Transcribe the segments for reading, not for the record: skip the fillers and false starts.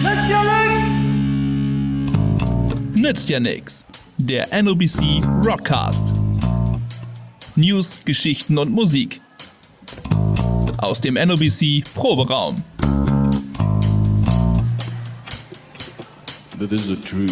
Nützt ja nix. Der NOBC Rockcast. News, Geschichten und Musik. Aus dem NOBC Proberaum. That is a true.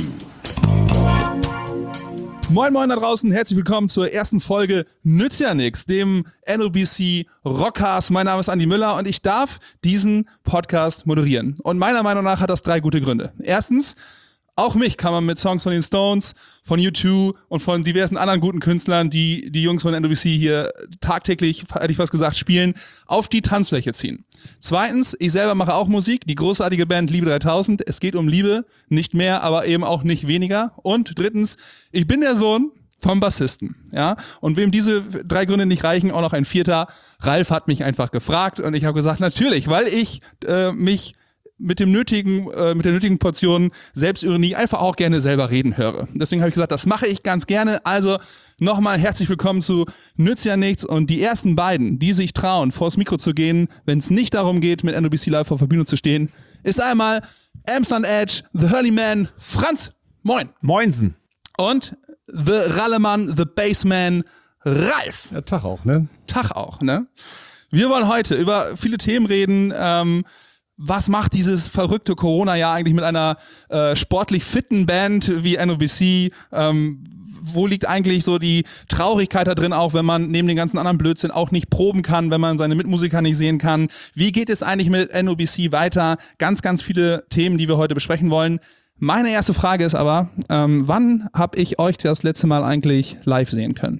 Moin moin da draußen, herzlich willkommen zur ersten Folge Nützt ja nix, dem NOBC Rockcast. Mein Name ist Andi Müller und ich darf diesen Podcast moderieren. Und meiner Meinung nach hat das 3 gute Gründe. Erstens, auch mich kann man mit Songs von den Stones, von U2 und von diversen anderen guten Künstlern, die Jungs von NOBC hier tagtäglich, hätte ich fast gesagt, spielen, auf die Tanzfläche ziehen. Zweitens, ich selber mache auch Musik, die großartige Band Liebe 3000. Es geht um Liebe, nicht mehr, aber eben auch nicht weniger. Und drittens, ich bin der Sohn vom Bassisten. Ja? Und wem diese 3 Gründe nicht reichen, auch noch ein 4. Ralf hat mich einfach gefragt und ich habe gesagt, natürlich, weil ich mich mit der nötigen Portion Selbstironie einfach auch gerne selber reden höre. Deswegen habe ich gesagt, das mache ich ganz gerne. Also nochmal herzlich willkommen zu Nützt ja nichts. Und die ersten beiden, die sich trauen, vors Mikro zu gehen, wenn es nicht darum geht, mit NOBC Live auf der Bühne zu stehen, ist einmal Emsland Edge, The Hurley Man, Franz. Moin. Moinsen. Und The Rallemann, The Bassman, Ralf. Ja, Tag auch, ne? Tag auch, ne? Wir wollen heute über viele Themen reden. Was macht dieses verrückte Corona-Jahr eigentlich mit einer sportlich fitten Band wie NOBC? Wo liegt eigentlich so die Traurigkeit da drin auch, wenn man neben den ganzen anderen Blödsinn auch nicht proben kann, wenn man seine Mitmusiker nicht sehen kann? Wie geht es eigentlich mit NOBC weiter? Ganz, ganz viele Themen, die wir heute besprechen wollen. Meine erste Frage ist aber, wann habe ich euch das letzte Mal eigentlich live sehen können?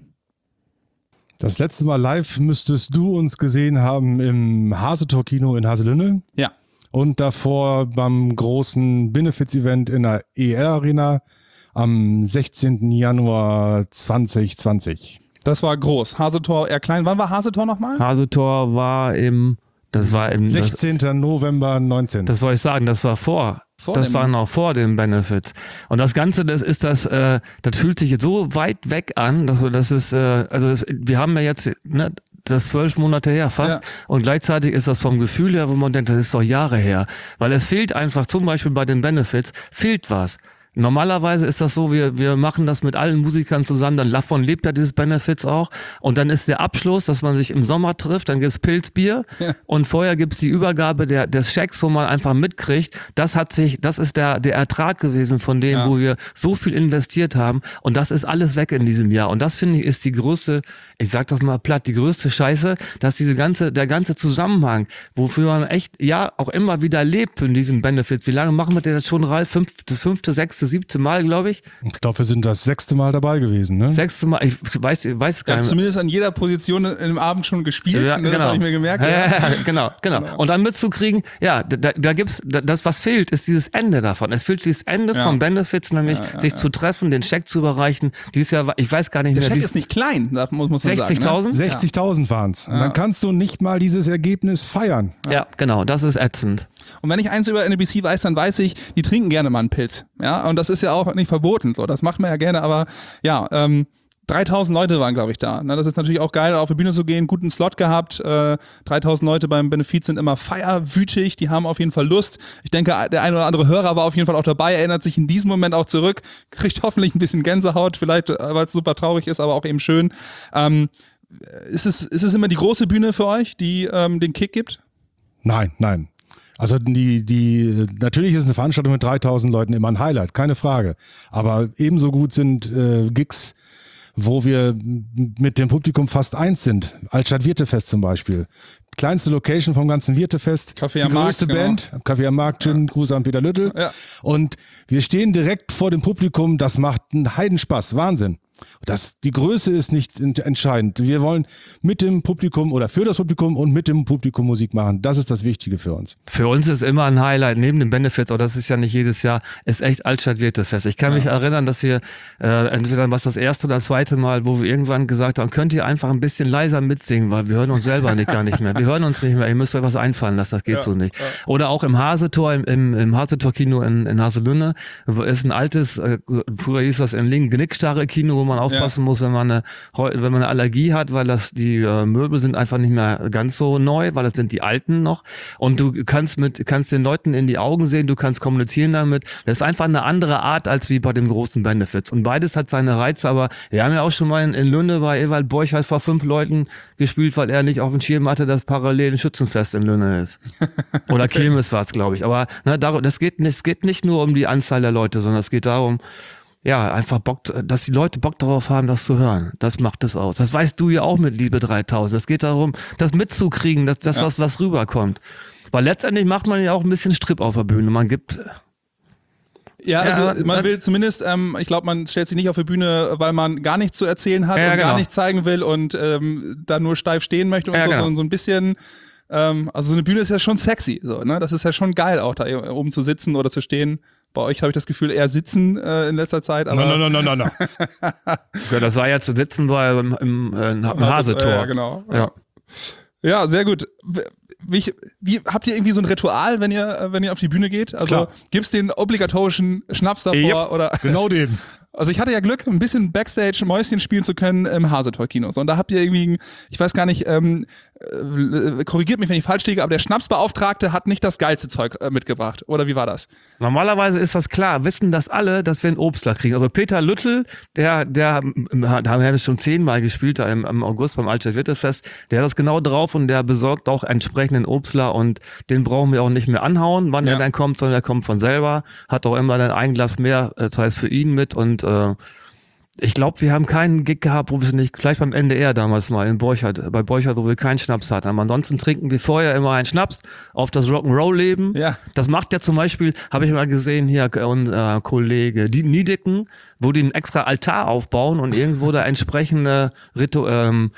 Das letzte Mal live müsstest du uns gesehen haben im Hasetor-Kino in Haselünne. Ja. Und davor beim großen Benefits-Event in der EL-Arena am 16. Januar 2020. Das war groß. Hasetor eher klein. Wann war Hasetor nochmal? Hasetor war im 16. November 19. Das wollte ich sagen, das war das war noch vor dem Benefits. Und das Ganze, das fühlt sich jetzt so weit weg an, wir haben ja jetzt, ne, das ist 12 Monate her fast, ja. Und gleichzeitig ist das vom Gefühl her, wo man denkt, das ist doch Jahre her. Weil es fehlt einfach, zum Beispiel bei den Benefits, fehlt was. Normalerweise ist das so, wir machen das mit allen Musikern zusammen, dann davon lebt ja dieses Benefits auch. Und dann ist der Abschluss, dass man sich im Sommer trifft, dann gibt's Pilzbier, ja. Und vorher gibt's die Übergabe des Schecks, wo man einfach mitkriegt, das ist der Ertrag gewesen von dem, ja. Wo wir so viel investiert haben. Und das ist alles weg in diesem Jahr. Und das, finde ich, ist die größte, ich sag das mal platt, die größte Scheiße, dass der ganze Zusammenhang, wofür man echt, ja, auch immer wieder lebt in diesem Benefits. Wie lange machen wir das schon, Ralf? 5., 6., 7. Mal, glaube ich. Ich glaube, wir sind das 6. Mal dabei gewesen, ne? 6. Mal, ich weiß gar nicht mehr. Zumindest an jeder Position im Abend schon gespielt, ja, ne? Das habe ich mir gemerkt. Ja, genau. Und dann mitzukriegen, ja, da gibt's, das, was fehlt, ist dieses Ende davon. Es fehlt dieses Ende von Benefits, nämlich sich zu treffen, den Scheck zu überreichen. Dieses Jahr, ich weiß gar nicht mehr. Der Scheck ist nicht klein, da muss man 60.000? sagen. 60.000 waren es. Und dann kannst du nicht mal dieses Ergebnis feiern. Ja, genau, das ist ätzend. Und wenn ich eins über NOBC weiß, dann weiß ich, die trinken gerne mal einen Pilz. Ja, und das ist ja auch nicht verboten. So, das macht man ja gerne, aber ja, 3000 Leute waren, glaube ich, da. Na, das ist natürlich auch geil, auf die Bühne zu gehen, guten Slot gehabt. 3000 Leute beim Benefiz sind immer feierwütig, die haben auf jeden Fall Lust. Ich denke, der ein oder andere Hörer war auf jeden Fall auch dabei, erinnert sich in diesem Moment auch zurück, kriegt hoffentlich ein bisschen Gänsehaut, vielleicht, weil es super traurig ist, aber auch eben schön. Ist es immer die große Bühne für euch, die den Kick gibt? Nein. Also natürlich ist eine Veranstaltung mit 3000 Leuten immer ein Highlight, keine Frage. Aber ebenso gut sind Gigs, wo wir mit dem Publikum fast eins sind. Altstadt Wirtefest zum Beispiel. Kleinste Location vom ganzen Wirtefest. Café die am größte Markt, Band, genau. Café am Markt, schönen Gruß an Peter Lüttl. Ja. Und wir stehen direkt vor dem Publikum, das macht einen Heidenspaß, Wahnsinn. Die Größe ist nicht entscheidend. Wir wollen mit dem Publikum oder für das Publikum und mit dem Publikum Musik machen. Das ist das Wichtige für uns. Für uns ist immer ein Highlight, neben den Benefits, aber das ist ja nicht jedes Jahr, ist echt Altstadt Wirtefest. Ich kann mich erinnern, dass wir entweder was das erste oder das zweite Mal, wo wir irgendwann gesagt haben, könnt ihr einfach ein bisschen leiser mitsingen, weil wir hören uns selber gar nicht mehr. Wir hören uns nicht mehr, ihr müsst euch was einfallen lassen, das geht so nicht. Ja. Oder auch im Hasetor, im Hasetor-Kino in Haselünne, ist ein altes, früher hieß das in Lingen, Genickstarre-Kino, wo man aufpassen muss, wenn man eine Allergie hat, weil die Möbel sind einfach nicht mehr ganz so neu, weil das sind die alten noch. Und du kannst den Leuten in die Augen sehen, du kannst kommunizieren damit. Das ist einfach eine andere Art als wie bei dem großen Benefits. Und beides hat seine Reize, aber wir haben ja auch schon mal in Lünne bei Ewald Borchardt vor 5 Leuten gespielt, weil er nicht auf dem Schirm hatte, dass parallel ein Schützenfest in Lünne ist. Oder Kirmes war es, glaube ich. Aber es geht nicht nur um die Anzahl der Leute, sondern es geht darum, ja, einfach dass die Leute Bock darauf haben, das zu hören. Das macht es aus. Das weißt du ja auch mit Liebe 3000. Es geht darum, das mitzukriegen, dass was rüberkommt. Weil letztendlich macht man ja auch ein bisschen Strip auf der Bühne. Man gibt... Ja, also man will zumindest, ich glaube, man stellt sich nicht auf die Bühne, weil man gar nichts zu erzählen hat und gar nichts zeigen will und da nur steif stehen möchte und so ein bisschen, also so eine Bühne ist ja schon sexy, so, ne? Das ist ja schon geil, auch da oben zu sitzen oder zu stehen. Bei euch habe ich das Gefühl, eher sitzen in letzter Zeit. Aber No. Ja, das war ja zu sitzen im Hasetor. Ja, genau. Ja. Ja, sehr gut. Wie habt ihr irgendwie so ein Ritual, wenn ihr auf die Bühne geht? Also gibt's den obligatorischen Schnaps davor? Yep, oder? Genau den. Also ich hatte ja Glück, ein bisschen Backstage Mäuschen spielen zu können im Hasetor-Kino. Und da habt ihr irgendwie, ich weiß gar nicht, korrigiert mich, wenn ich falsch liege, aber der Schnapsbeauftragte hat nicht das geilste Zeug mitgebracht. Oder wie war das? Normalerweise ist das klar, wissen das alle, dass wir einen Obstler kriegen. Also Peter Lüttl, da haben wir schon 10-mal gespielt, da im August beim Altstadt-Wirtefest, der hat das genau drauf und der besorgt auch entsprechenden Obstler und den brauchen wir auch nicht mehr anhauen, wann er dann kommt, sondern er kommt von selber, hat auch immer dann ein Glas mehr, das heißt für ihn mit und ich glaube, wir haben keinen Gig gehabt, wo wir nicht, vielleicht beim NDR damals mal bei Borchardt, wo wir keinen Schnaps hatten. Aber ansonsten trinken wir vorher immer einen Schnaps auf das Rock'n'Roll-Leben. Ja. Das macht ja zum Beispiel, habe ich mal gesehen, hier Kollege Niedecken, wo die einen extra Altar aufbauen und irgendwo da entsprechende Ritual,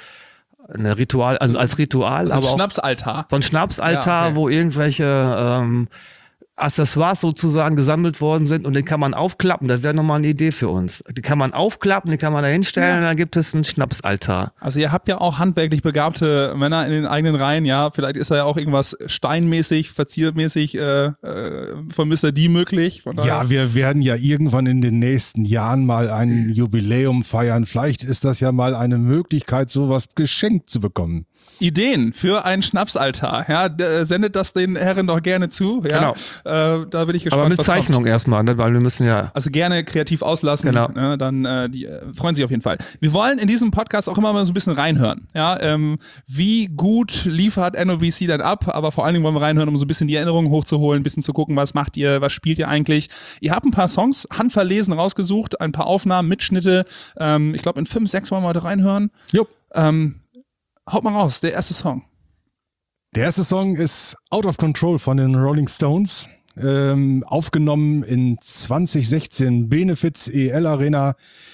als Ritual. So ein Schnapsaltar. So ein Schnapsaltar, wo irgendwelche Accessoires sozusagen gesammelt worden sind und den kann man aufklappen. Das wäre nochmal eine Idee für uns. Die kann man aufklappen, die kann man da hinstellen und dann gibt es einen Schnapsaltar. Also ihr habt ja auch handwerklich begabte Männer in den eigenen Reihen, ja. Vielleicht ist da ja auch irgendwas steinmäßig, verziermäßig von Mr. D möglich. Ja, wir werden ja irgendwann in den nächsten Jahren mal ein Jubiläum feiern. Vielleicht ist das ja mal eine Möglichkeit, sowas geschenkt zu bekommen. Ideen für einen Schnapsaltar, ja, sendet das den Herren doch gerne zu, ja. Genau. Da bin ich gespannt. Aber mit Zeichnung erstmal, ne? Weil wir müssen ja. Also gerne kreativ auslassen, ne? Dann die freuen sich auf jeden Fall. Wir wollen in diesem Podcast auch immer mal so ein bisschen reinhören, ja. Wie gut liefert NOBC dann ab, aber vor allen Dingen wollen wir reinhören, um so ein bisschen die Erinnerungen hochzuholen, ein bisschen zu gucken, was macht ihr, was spielt ihr eigentlich. Ihr habt ein paar Songs handverlesen rausgesucht, ein paar Aufnahmen, Mitschnitte, ich glaube in 5, 6 wollen wir heute reinhören. Jupp. Haut mal raus, der erste Song. Der erste Song ist Out of Control von den Rolling Stones, aufgenommen in 2016, Benefits EL Arena.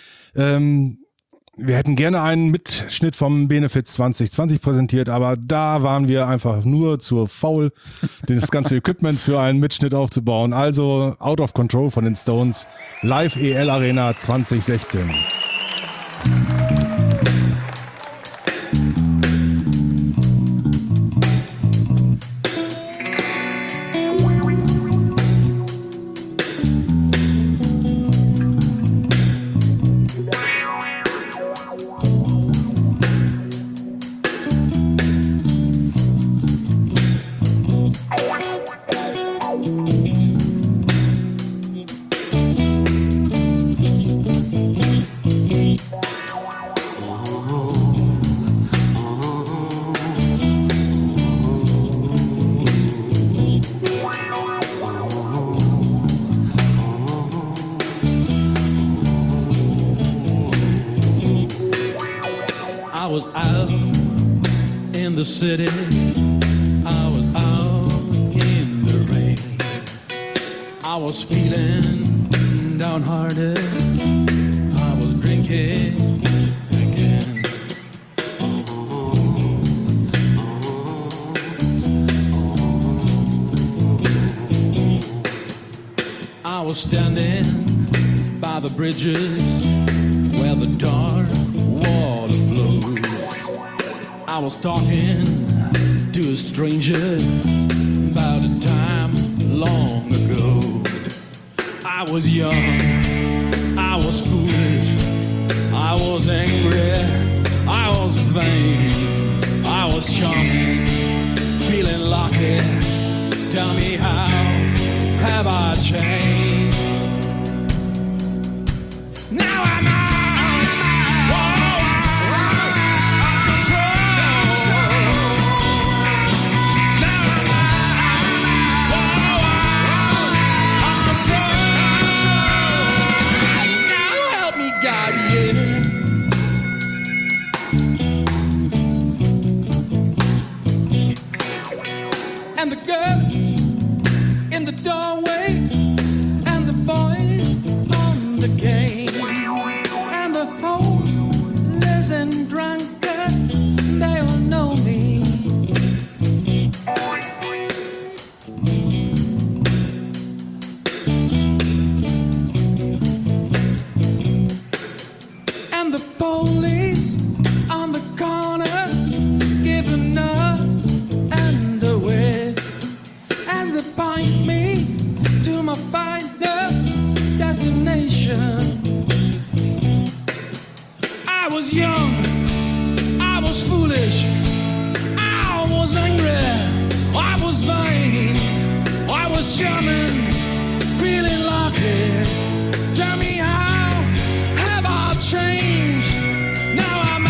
Wir hätten gerne einen Mitschnitt vom Benefits 2020 präsentiert, aber da waren wir einfach nur zu faul, das ganze Equipment für einen Mitschnitt aufzubauen. Also Out of Control von den Stones, Live EL Arena 2016. City, I was out in the rain. I was feeling downhearted. I was drinking again. I was standing by the bridges where the dark water flows. I was talking to a stranger about a time long ago. I was young, I was foolish, I was angry, I was vain, I was charming, feeling lucky. Tell me how have I changed? Now I'm and the girls in the doorway, and the boys on the game, and the homeless and drunkard, they all know me. And the police on the corner giving up and away as they point me to my final destination. I was young, I was foolish, I was angry, I was vain, I was charming, feeling lucky. Tell me how have I changed? Now I'm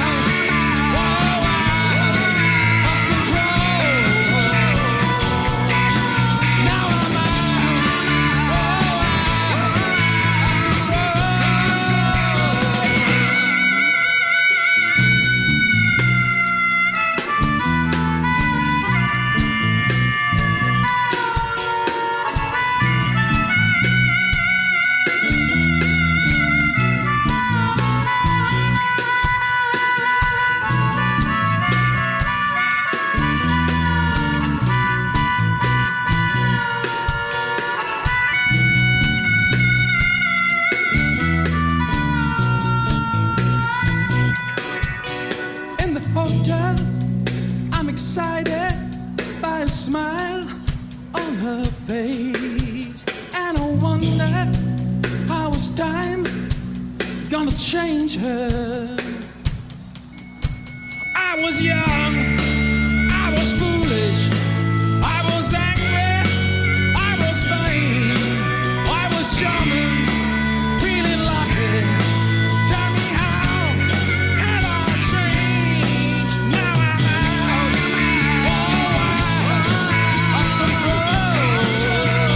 in the hotel, I'm excited by a smile on her face, and I wonder how this time is gonna change her. I was young, I was foolish, I was angry, I was vain, I was charming, feeling lucky. Tell me how have I changed? Now I'm out of control.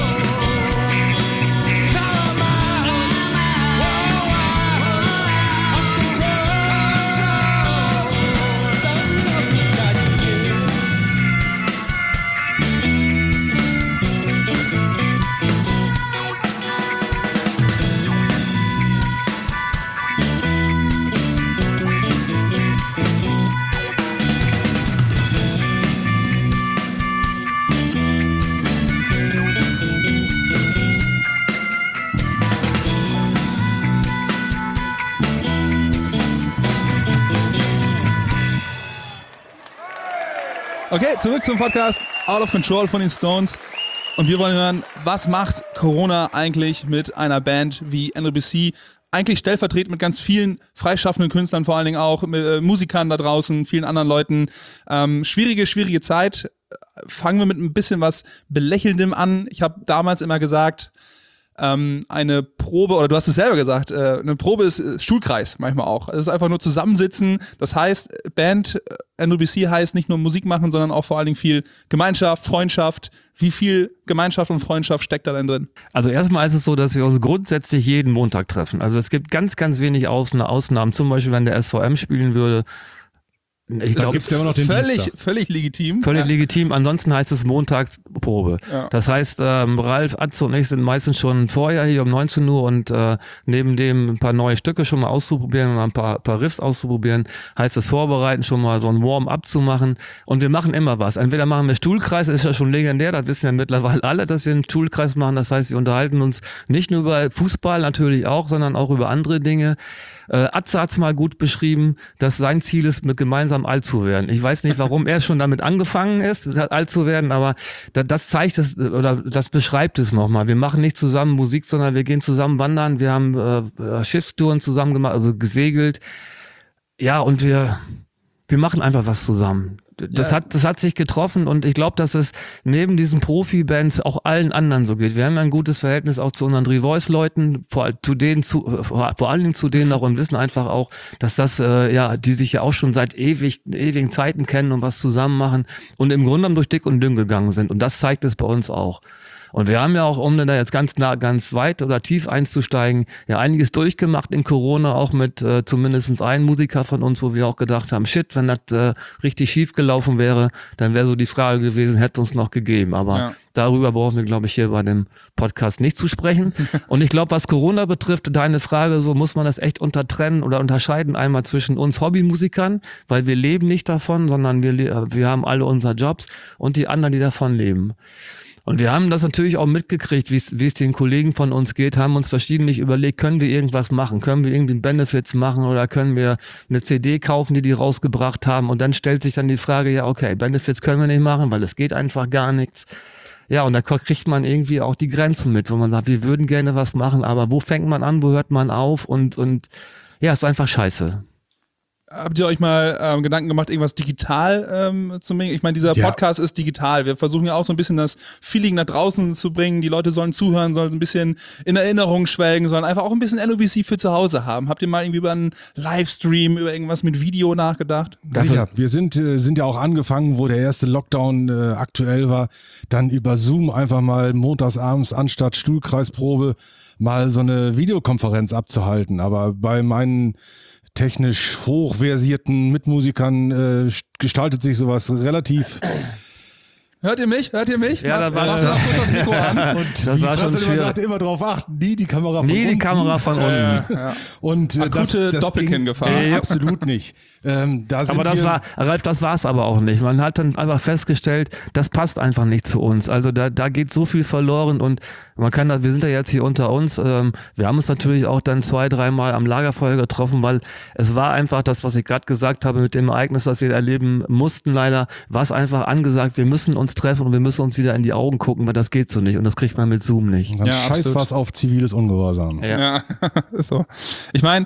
Now I'm out of Okay, zurück zum Podcast Out of Control von den Stones. Und wir wollen hören, was macht Corona eigentlich mit einer Band wie NOBC? Eigentlich stellvertretend mit ganz vielen freischaffenden Künstlern, vor allen Dingen auch mit Musikern da draußen, vielen anderen Leuten. Schwierige Zeit. Fangen wir mit ein bisschen was Belächelndem an. Ich habe damals immer gesagt, eine Probe, oder du hast es selber gesagt, eine Probe ist Stuhlkreis manchmal auch. Es ist einfach nur zusammensitzen. Das heißt, Band NOBC heißt nicht nur Musik machen, sondern auch vor allen Dingen viel Gemeinschaft, Freundschaft. Wie viel Gemeinschaft und Freundschaft steckt da denn drin? Also erstmal ist es so, dass wir uns grundsätzlich jeden Montag treffen. Also es gibt ganz wenig Ausnahmen. Zum Beispiel, wenn der SVM spielen würde. Ich glaube, gibt's ja immer noch den völlig legitim. Völlig legitim. Ansonsten heißt es Montagsprobe. Ja. Das heißt, Ralf, Atze und ich sind meistens schon vorher hier um 19 Uhr und neben dem ein paar neue Stücke schon mal auszuprobieren und ein paar Riffs auszuprobieren, heißt es vorbereiten, schon mal so ein Warm-up zu machen. Und wir machen immer was. Entweder machen wir Stuhlkreis, ist ja schon legendär, das wissen ja mittlerweile alle, dass wir einen Stuhlkreis machen. Das heißt, wir unterhalten uns nicht nur über Fußball natürlich auch, sondern auch über andere Dinge. Atze hat's mal gut beschrieben, dass sein Ziel ist, gemeinsam langsam alt zu werden. Ich weiß nicht, warum er schon damit angefangen ist, alt zu werden, aber das zeigt es oder das beschreibt es nochmal. Wir machen nicht zusammen Musik, sondern wir gehen zusammen wandern. Wir haben Schiffstouren zusammen gemacht, also gesegelt. Ja, und wir machen einfach was zusammen. Das hat sich getroffen und ich glaube, dass es neben diesen Profi-Bands auch allen anderen so geht. Wir haben ja ein gutes Verhältnis auch zu unseren Three-Voice-Leuten, vor allen Dingen zu denen auch und wissen einfach auch, dass das, die sich ja auch schon seit ewigen Zeiten kennen und was zusammen machen und im Grunde genommen durch dick und dünn gegangen sind. Und das zeigt es bei uns auch. Und wir haben ja auch, um da jetzt ganz weit oder tief einzusteigen, ja einiges durchgemacht in Corona, auch mit zumindest einem Musiker von uns, wo wir auch gedacht haben, shit, wenn das richtig schief gelaufen wäre, dann wäre so die Frage gewesen, hätte uns noch gegeben. Aber darüber brauchen wir, glaube ich, hier bei dem Podcast nicht zu sprechen. Und ich glaube, was Corona betrifft, deine Frage, so muss man das echt unterscheiden, einmal zwischen uns Hobbymusikern, weil wir leben nicht davon, sondern wir haben alle unsere Jobs und die anderen, die davon leben. Und wir haben das natürlich auch mitgekriegt, wie es den Kollegen von uns geht, haben uns verschiedentlich überlegt, können wir irgendwas machen, können wir irgendwie Benefits machen oder können wir eine CD kaufen, die rausgebracht haben, und dann stellt sich dann die Frage, ja okay, Benefits können wir nicht machen, weil es geht einfach gar nichts. Ja, und da kriegt man irgendwie auch die Grenzen mit, wo man sagt, wir würden gerne was machen, aber wo fängt man an, wo hört man auf und ja, ist einfach scheiße. Habt ihr euch mal Gedanken gemacht, irgendwas digital zu bringen? Ich meine, dieser Podcast ist digital. Wir versuchen ja auch so ein bisschen das Feeling nach draußen zu bringen. Die Leute sollen zuhören, sollen ein bisschen in Erinnerung schwelgen, sollen einfach auch ein bisschen NOBC für zu Hause haben. Habt ihr mal irgendwie über einen Livestream, über irgendwas mit Video nachgedacht? Sicher. Wir sind ja auch angefangen, wo der erste Lockdown aktuell war, dann über Zoom einfach mal montagsabends anstatt Stuhlkreisprobe mal so eine Videokonferenz abzuhalten. Aber bei meinen technisch hochversierten Mitmusikern gestaltet sich sowas relativ. Hört ihr mich? Ja, das war schon. Das Mikro an. Und das war schon schwierig. Sagte, immer drauf achten, nie die Kamera von unten. Die Kamera von unten. Ja. Und akute Doppelkinn-Gefahr. Absolut nicht. Aber das war's aber auch nicht. Man hat dann einfach festgestellt, das passt einfach nicht zu uns. Also da geht so viel verloren und wir sind ja jetzt hier unter uns. Wir haben uns natürlich auch dann 2-3 Mal am Lagerfeuer getroffen, weil es war einfach das, was ich gerade gesagt habe mit dem Ereignis, das wir erleben mussten leider, war es einfach angesagt, wir müssen uns treffen und wir müssen uns wieder in die Augen gucken, weil das geht so nicht und das kriegt man mit Zoom nicht. Dann scheiß was auf ziviles Ungehorsam. Ja, ist so. Ich meine,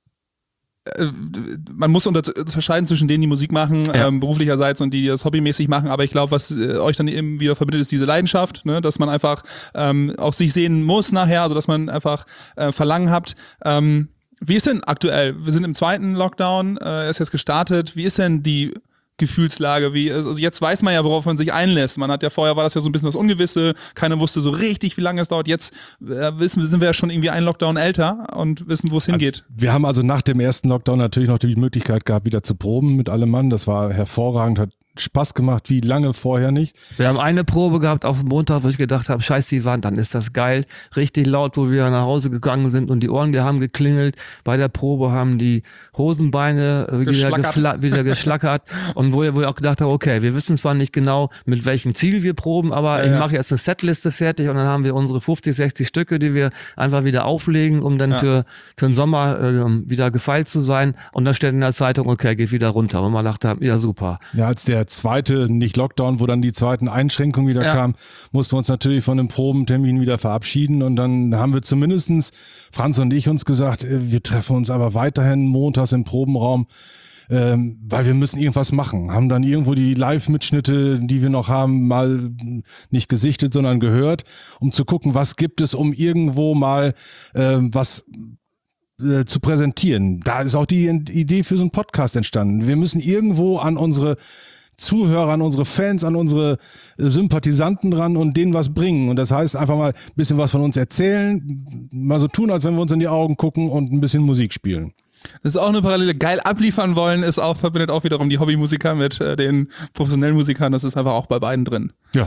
man muss unterscheiden zwischen denen, die Musik machen, beruflicherseits, und die das hobbymäßig machen, aber ich glaube, was euch dann eben wieder verbindet, ist diese Leidenschaft, ne? Dass man einfach auch sich sehen muss nachher, also dass man einfach Verlangen habt. Wie ist denn aktuell? Wir sind im 2. Lockdown, er ist jetzt gestartet. Wie ist denn die Gefühlslage? Also jetzt weiß man ja, worauf man sich einlässt. Man hat ja vorher, war das ja so ein bisschen das Ungewisse, keiner wusste so richtig, wie lange es dauert. Jetzt sind wir ja schon irgendwie einen Lockdown älter und wissen, wo es hingeht. Wir haben also nach dem ersten Lockdown natürlich noch die Möglichkeit gehabt, wieder zu proben mit allem Mann. Das war hervorragend, hat Spaß gemacht, wie lange vorher nicht. Wir haben eine Probe gehabt auf dem Montag, wo ich gedacht habe, scheiß die Wand, dann ist das geil. Richtig laut, wo wir nach Hause gegangen sind und die Ohren, die haben geklingelt. Bei der Probe haben die Hosenbeine wieder geschlackert. Und wo wir auch gedacht haben, okay, wir wissen zwar nicht genau, mit welchem Ziel wir proben, aber ich mache jetzt eine Setliste fertig und dann haben wir unsere 50, 60 Stücke, die wir einfach wieder auflegen, um dann für den Sommer wieder gefeilt zu sein. Und dann steht in der Zeitung, okay, geht wieder runter. Und man dachte, ja super. Ja, als der zweite, nicht Lockdown, wo dann die zweiten Einschränkungen wieder kamen, mussten wir uns natürlich von dem Probentermin wieder verabschieden und dann haben wir zumindestens Franz und ich uns gesagt, wir treffen uns aber weiterhin montags im Probenraum, weil wir müssen irgendwas machen. Haben dann irgendwo die Live-Mitschnitte, die wir noch haben, mal nicht gesichtet, sondern gehört, um zu gucken, was gibt es, um irgendwo mal was zu präsentieren. Da ist auch die Idee für so einen Podcast entstanden. Wir müssen irgendwo an unsere Zuhörer, an unsere Fans, an unsere Sympathisanten dran und denen was bringen. Und das heißt einfach mal ein bisschen was von uns erzählen, mal so tun, als wenn wir uns in die Augen gucken und ein bisschen Musik spielen. Das ist auch eine Parallele. Geil abliefern wollen verbindet auch wiederum die Hobbymusiker mit den professionellen Musikern. Das ist einfach auch bei beiden drin. Ja.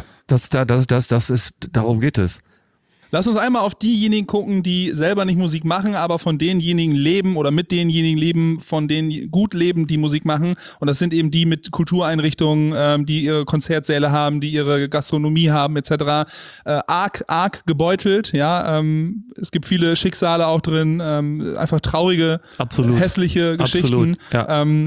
Darum geht es. Lass uns einmal auf diejenigen gucken, die selber nicht Musik machen, aber von denjenigen leben oder mit denjenigen leben, von denen gut leben, die Musik machen. Und das sind eben die mit Kultureinrichtungen, die ihre Konzertsäle haben, die ihre Gastronomie haben, etc. Arg gebeutelt, ja. Es gibt viele Schicksale auch drin, einfach traurige, hässliche Geschichten. Ja.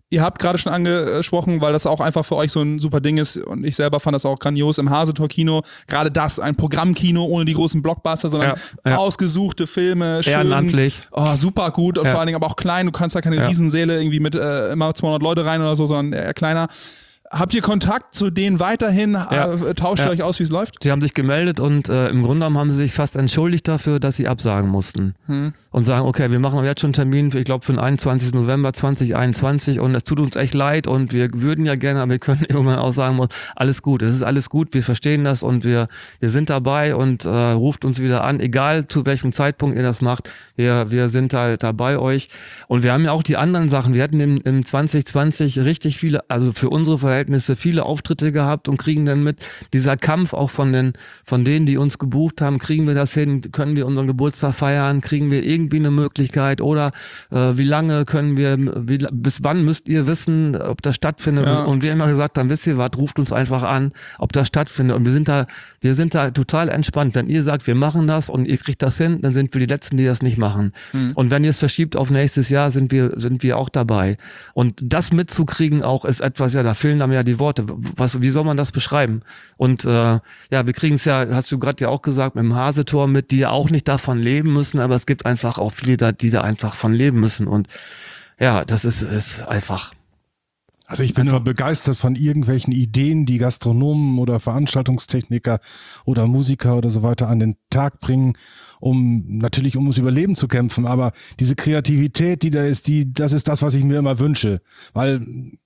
Ihr habt gerade schon angesprochen, weil das auch einfach für euch so ein super Ding ist und ich selber fand das auch grandios im Hasetor-Kino. Gerade das, ein Programmkino ohne die großen Blockbuster, sondern ausgesuchte Filme, schön, ehrenamtlich. Super gut und vor allen Dingen aber auch klein. Du kannst da keine Riesensäle irgendwie mit immer 200 Leute rein oder so, sondern eher kleiner. Habt ihr Kontakt zu denen weiterhin? Tauscht ihr euch aus, wie es läuft? Sie haben sich gemeldet und im Grunde genommen haben sie sich fast entschuldigt dafür, dass sie absagen mussten. Und sagen, okay, wir machen jetzt schon einen Termin, ich glaube für den 21. November 2021 und es tut uns echt leid und wir würden ja gerne, aber wir können irgendwann auch sagen, alles gut, es ist alles gut, wir verstehen das und wir sind dabei und ruft uns wieder an, egal zu welchem Zeitpunkt ihr das macht, wir sind da bei euch. Und wir haben ja auch die anderen Sachen, wir hatten im 2020 richtig viele, also für unsere Verhältnisse viele Auftritte gehabt und kriegen dann mit dieser Kampf auch von denen, die uns gebucht haben, kriegen wir das hin, können wir unseren Geburtstag feiern, kriegen wir irgendwie eine Möglichkeit oder wie lange können wir, bis wann müsst ihr wissen, ob das stattfindet und wir immer gesagt haben, wisst ihr was, ruft uns einfach an, ob das stattfindet und wir sind da total entspannt, wenn ihr sagt, wir machen das und ihr kriegt das hin, dann sind wir die Letzten, die das nicht machen und wenn ihr es verschiebt auf nächstes Jahr, sind wir auch dabei und das mitzukriegen auch ist etwas, da fehlen einem ja die Worte, wie soll man das beschreiben und wir kriegen es ja, hast du gerade ja auch gesagt, mit dem Hasetor mit, die ja auch nicht davon leben müssen, aber es gibt einfach auch viele da, die da einfach von leben müssen und das ist einfach. Also ich bin immer begeistert von irgendwelchen Ideen, die Gastronomen oder Veranstaltungstechniker oder Musiker oder so weiter an den Tag bringen, um ums Überleben zu kämpfen, aber diese Kreativität, die da ist, das ist das, was ich mir immer wünsche, weil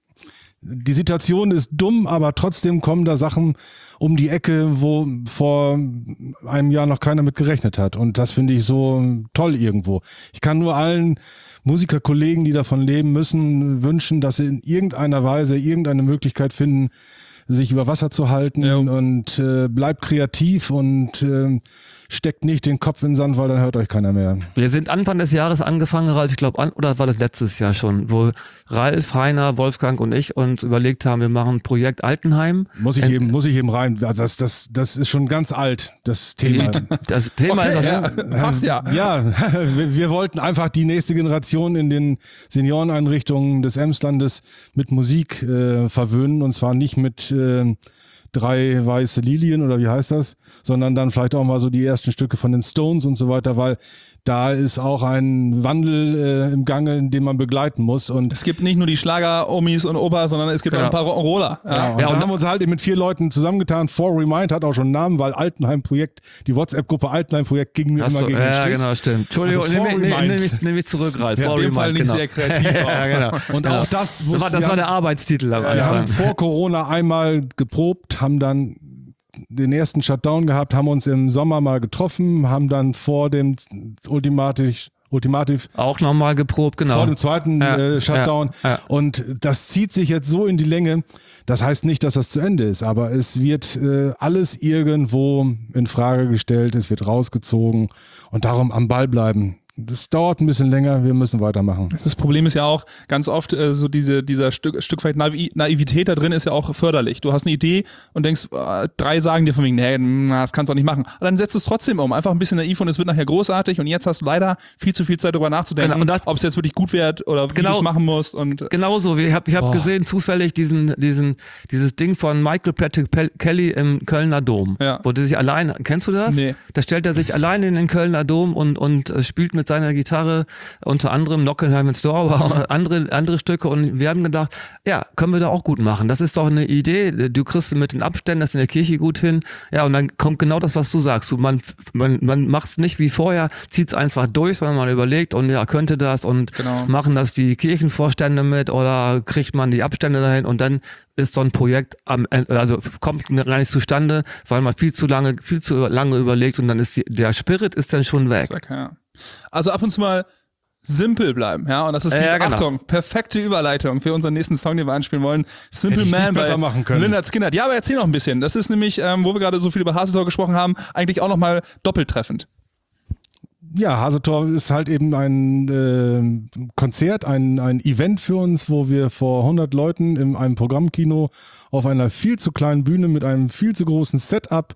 die Situation ist dumm, aber trotzdem kommen da Sachen um die Ecke, wo vor einem Jahr noch keiner mit gerechnet hat. Und das finde ich so toll irgendwo. Ich kann nur allen Musikerkollegen, die davon leben müssen, wünschen, dass sie in irgendeiner Weise irgendeine Möglichkeit finden, sich über Wasser zu halten und bleibt kreativ und steckt nicht den Kopf in den Sand, weil dann hört euch keiner mehr. Wir sind Anfang des Jahres angefangen, Ralf, ich glaube, oder war das letztes Jahr schon, wo Ralf, Heiner, Wolfgang und ich uns überlegt haben, wir machen ein Projekt Altenheim. Muss ich eben rein. Das ist schon ganz alt, das Thema. Das Thema ist passt ja. Ja, wir wollten einfach die nächste Generation in den Senioreneinrichtungen des Emslandes mit Musik verwöhnen und zwar nicht mit 3 weiße Lilien oder wie heißt das, sondern dann vielleicht auch mal so die ersten Stücke von den Stones und so weiter, weil da ist auch ein Wandel im Gange, den man begleiten muss. Und es gibt nicht nur die Schlager-Omis und Opas, sondern es gibt auch ein paar Rock'n'Roller. Und da haben wir uns halt eben mit 4 Leuten zusammengetan. For Remind hat auch schon einen Namen, weil Altenheim-Projekt, die WhatsApp-Gruppe Altenheim-Projekt ging mir immer gegen den Strich. Ja, genau, stimmt. Entschuldigung, also nehme ich zurück, Ralf. In dem Fall nicht sehr kreativ. Genau. Und auch das war der Arbeitstitel am Anfang. Wir haben vor Corona einmal geprobt, haben dann den ersten Shutdown gehabt, haben uns im Sommer mal getroffen, haben dann vor dem Ultimativ auch nochmal geprobt, genau. Vor dem zweiten Shutdown. Und das zieht sich jetzt so in die Länge. Das heißt nicht, dass das zu Ende ist, aber es wird alles irgendwo in Frage gestellt, es wird rausgezogen und darum am Ball bleiben. Das dauert ein bisschen länger, wir müssen weitermachen. Das Problem ist ja auch ganz oft so dieser Stück weit Naivität da drin ist ja auch förderlich. Du hast eine Idee und denkst, 3 sagen dir von wegen, nee, das kannst du auch nicht machen. Aber dann setzt es trotzdem um. Einfach ein bisschen naiv und es wird nachher großartig und jetzt hast du leider viel zu viel Zeit darüber nachzudenken, ob es jetzt wirklich gut wird oder wie du es machen musst. Genauso, ich hab gesehen zufällig dieses Ding von Michael Patrick Kelly im Kölner Dom, wo der sich allein, kennst du das? Nee. Da stellt er sich allein in den Kölner Dom und spielt mit seiner Gitarre, unter anderem Knock in Heaven's Door, aber andere Stücke und wir haben gedacht, können wir da auch gut machen. Das ist doch eine Idee, du kriegst mit den Abständen das in der Kirche gut hin, und dann kommt genau das, was du sagst. Man macht es nicht wie vorher, zieht es einfach durch, sondern man überlegt und könnte das und machen das die Kirchenvorstände mit oder kriegt man die Abstände dahin und dann ist so ein Projekt kommt gar nicht zustande, weil man viel zu lange überlegt und dann ist der Spirit ist dann schon weg. Also ab und zu mal simpel bleiben, und das ist die Achtung, perfekte Überleitung für unseren nächsten Song, den wir anspielen wollen. Simple Man bei Lynyrd Skynyrd. Ja, aber erzähl noch ein bisschen. Das ist nämlich, wo wir gerade so viel über Hasetor gesprochen haben, eigentlich auch nochmal doppelt treffend. Ja, Hasetor ist halt eben ein Konzert, ein Event für uns, wo wir vor 100 Leuten in einem Programmkino auf einer viel zu kleinen Bühne mit einem viel zu großen Setup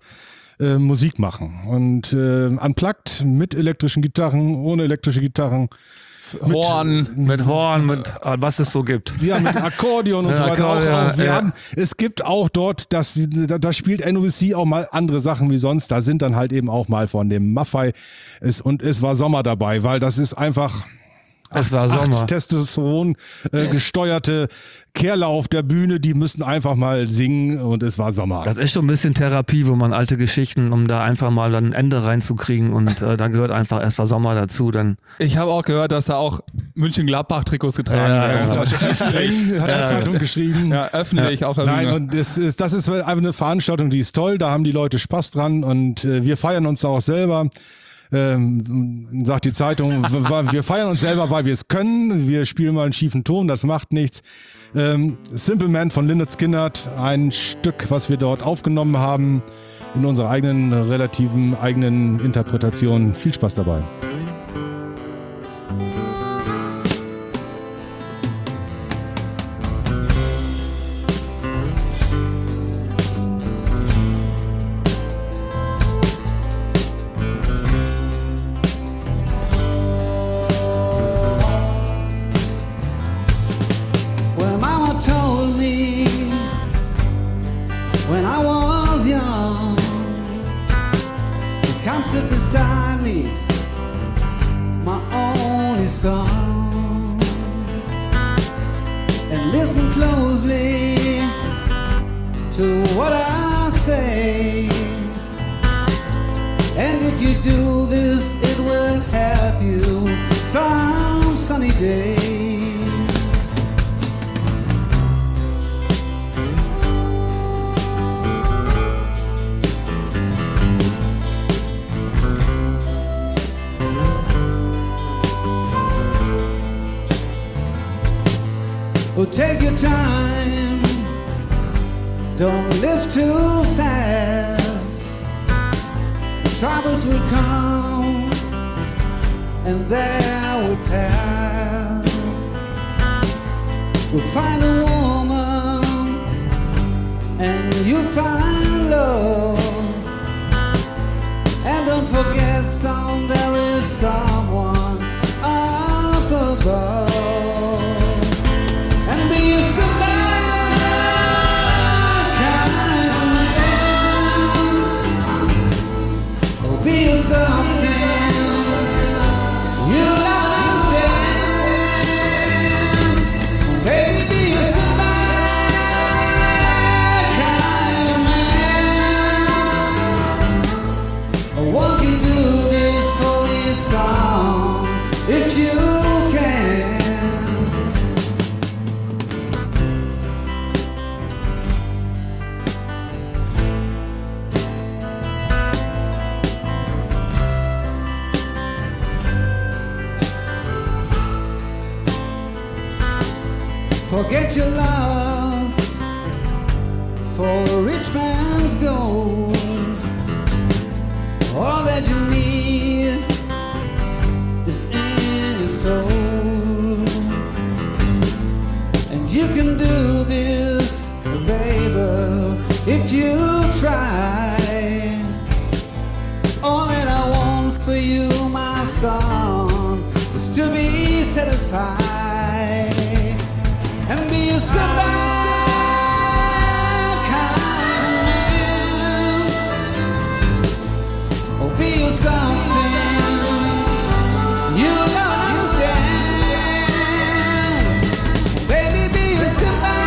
Musik machen. Und unplugged mit elektrischen Gitarren, ohne elektrische Gitarren, Horn. Mit Horn, mit was es so gibt. Ja, mit Akkordeon und so weiter. Es gibt auch dort, da spielt NOBC auch mal andere Sachen wie sonst. Da sind dann halt eben auch mal von dem Maffei und es war Sommer dabei, weil das ist einfach... Es war Sommer. 8 Testosteron gesteuerte Kerle auf der Bühne, die müssen einfach mal singen und es war Sommer. Das ist schon ein bisschen Therapie, wo man alte Geschichten, um da einfach mal dann ein Ende reinzukriegen und da gehört einfach Es war Sommer dazu. Dann. Ich habe auch gehört, dass da auch München-Gladbach-Trikots getragen werden. Das öffentlich, hat die Zeitung geschrieben. Ja, öffentlich auf der Bühne. Nein, und das ist einfach eine Veranstaltung, die ist toll, da haben die Leute Spaß dran und wir feiern uns da auch selber. Sagt die Zeitung, wir feiern uns selber, weil wir es können. Wir spielen mal einen schiefen Ton, das macht nichts. Simple Man von Lynyrd Skynyrd, ein Stück, was wir dort aufgenommen haben, in unserer eigenen Interpretation. Viel Spaß dabei. Oh, take your time, don't live too fast. Troubles will come and they will pass. We'll find a woman and you'll find love. And don't forget there is someone up above. And be a kind of man, or be something you'll understand. Baby, be a kind of man. Won't you do this for me, song, if you can? Forget your lust for a rich man's gold. All that you need is in your soul. And you can do this, baby, if you try. All that I want for you, my son, is to be satisfied. And be a simple kind of man, or be a something you'll never understand. Baby, be a simple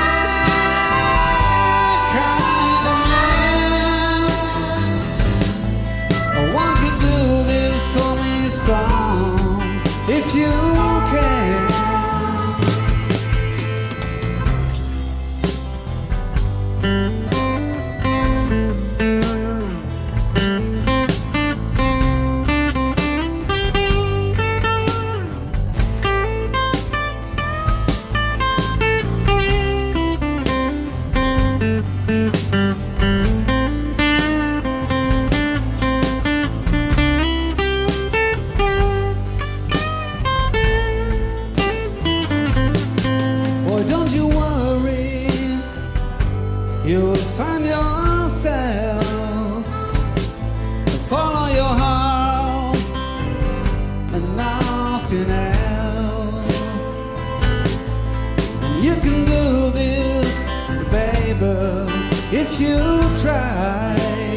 kind of man. Won't you do this for me, son, if you can? if you try.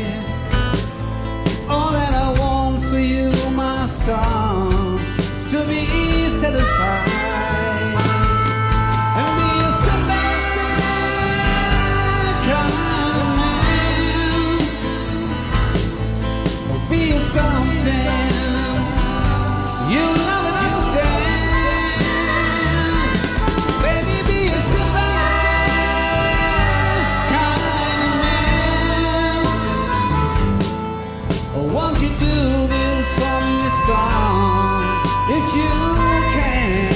All that I want for you, my song, is to be satisfied. And be a simple kind of man. Or be something you love and understand. Baby, be a simple kind of man. Oh, won't you do this for me, song, if you can?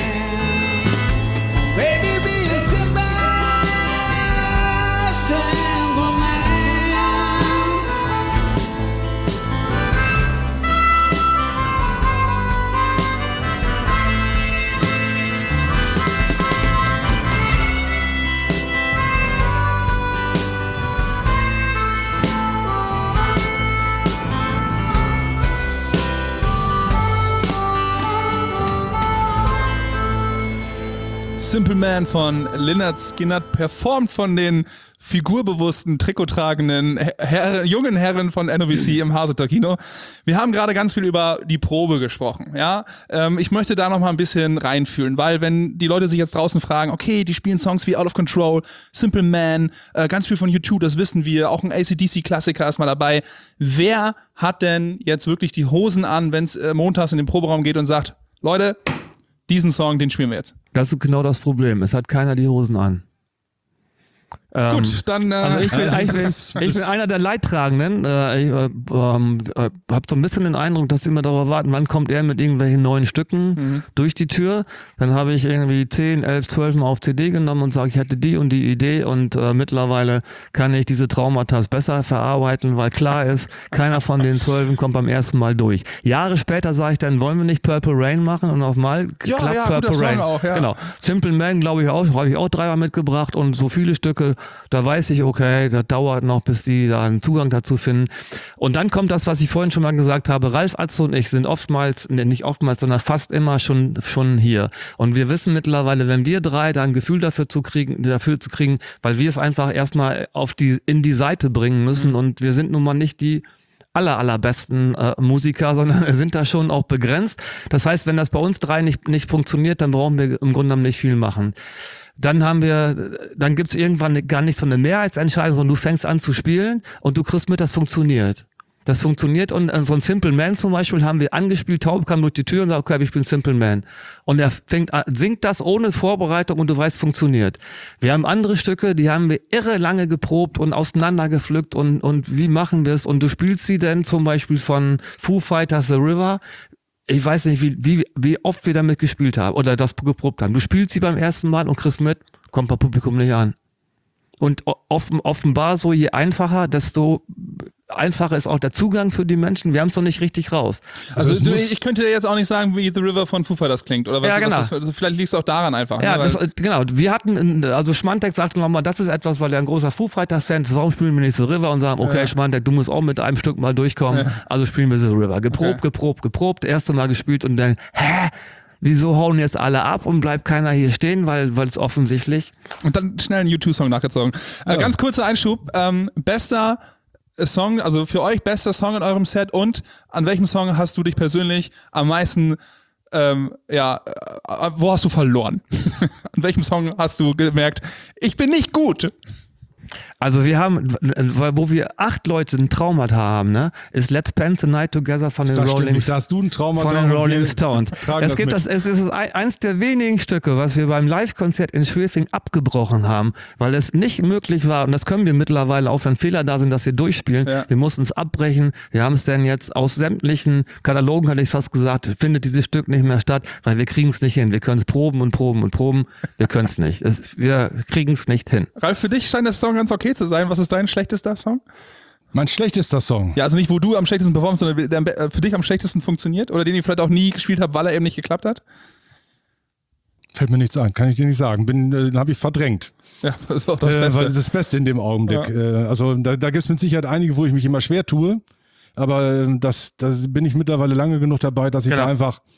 Baby, be a simple man. Simple Man von Lynyrd Skynyrd, performt von den figurbewussten, trikottragenden jungen Herren von NOBC im Hasetor-Kino. Wir haben gerade ganz viel über die Probe gesprochen. Ja, ich möchte da noch mal ein bisschen reinfühlen, weil wenn die Leute sich jetzt draußen fragen, okay, die spielen Songs wie Out of Control, Simple Man, ganz viel von U2, das wissen wir, auch ein AC/DC-Klassiker ist mal dabei. Wer hat denn jetzt wirklich die Hosen an, wenn es montags in den Proberaum geht und sagt, Leute, diesen Song, den spielen wir jetzt? Das ist genau das Problem. Es hat keiner die Hosen an. Gut, dann also ich bin einer der Leidtragenden. Ich habe so ein bisschen den Eindruck, dass sie immer darauf warten, wann kommt er mit irgendwelchen neuen Stücken durch die Tür. Dann habe ich irgendwie 10, 11, 12 Mal auf CD genommen und sage, ich hatte die und die Idee und mittlerweile kann ich diese Traumata besser verarbeiten, weil klar ist, keiner von den 12 kommt beim ersten Mal durch. Jahre später sage ich dann, wollen wir nicht Purple Rain machen und auf mal klappt Purple Rain. Auch, ja. Genau. Simple Man, glaube ich auch, habe ich auch 3-mal mitgebracht und so viele Stücke. Da weiß ich, okay, das dauert noch, bis die da einen Zugang dazu finden. Und dann kommt das, was ich vorhin schon mal gesagt habe. Ralf Atzo und ich sind oftmals, nicht oftmals, sondern fast immer schon hier. Und wir wissen mittlerweile, wenn wir drei da ein Gefühl dafür zu kriegen, weil wir es einfach erstmal in die Seite bringen müssen. Und wir sind nun mal nicht die allerbesten Musiker, sondern sind da schon auch begrenzt. Das heißt, wenn das bei uns drei nicht funktioniert, dann brauchen wir im Grunde genommen nicht viel machen. Dann gibt's irgendwann gar nicht so eine Mehrheitsentscheidung, sondern du fängst an zu spielen und du kriegst mit, das funktioniert. Das funktioniert und von Simple Man zum Beispiel haben wir angespielt, Taube kam durch die Tür und sagt, okay, wir spielen Simple Man. Und er singt das ohne Vorbereitung und du weißt, funktioniert. Wir haben andere Stücke, die haben wir irre lange geprobt und auseinandergepflückt und wie machen wir es? Und du spielst sie denn zum Beispiel von Foo Fighters The River. Ich weiß nicht, wie oft wir damit gespielt haben oder das geprobt haben. Du spielst sie beim ersten Mal und kriegst mit, kommt beim Publikum nicht an. Und offenbar so, je einfacher, desto einfacher ist auch der Zugang für die Menschen. Wir haben es noch nicht richtig raus. Also ich könnte dir jetzt auch nicht sagen, wie The River von Foo Fighters klingt. Oder was? Ja, genau. Vielleicht liegt es auch daran einfach. Ja, ne? Genau. Wir hatten, also Schmantek sagte nochmal, das ist etwas, weil er ein großer Foo Fighters-Fan ist. Warum spielen wir nicht The River und sagen, okay, Schmantek, du musst auch mit einem Stück mal durchkommen. Ja. Also spielen wir The River. Geprobt, erste Mal gespielt und dann, wieso hauen jetzt alle ab und bleibt keiner hier stehen, weil es offensichtlich... Und dann schnell einen U2-Song nachgezogen. Ja. Ganz kurzer Einschub. Bester Song, also für euch bester Song in eurem Set und an welchem Song hast du dich persönlich am meisten, wo hast du verloren? An welchem Song hast du gemerkt, ich bin nicht gut? Also wir haben, wo wir 8 Leute ein Traumata haben, ne, ist Let's Spend the Night Together von den Rolling Stones. Es ist eins der wenigen Stücke, was wir beim Live-Konzert in Schwefing abgebrochen haben, weil es nicht möglich war, und das können wir mittlerweile, auch wenn Fehler da sind, dass wir durchspielen. Ja. Wir mussten es abbrechen. Wir haben es dann jetzt aus sämtlichen Katalogen, hatte ich fast gesagt, findet dieses Stück nicht mehr statt, weil wir kriegen es nicht hin. Wir können es proben. Wir können es nicht. Wir kriegen es nicht hin. Ralf, für dich scheint der Song ganz okay zu sein. Was ist dein schlechtester Song? Mein schlechtester Song? Ja, also nicht, wo du am schlechtesten performst, sondern der für dich am schlechtesten funktioniert oder den ihr vielleicht auch nie gespielt habt, weil er eben nicht geklappt hat? Fällt mir nichts ein, kann ich dir nicht sagen. Habe ich verdrängt. Ja, das ist auch das Beste. Weil das ist das Beste in dem Augenblick. Ja. Also da gibt es mit Sicherheit einige, wo ich mich immer schwer tue, aber das bin ich mittlerweile lange genug dabei, dass ich da einfach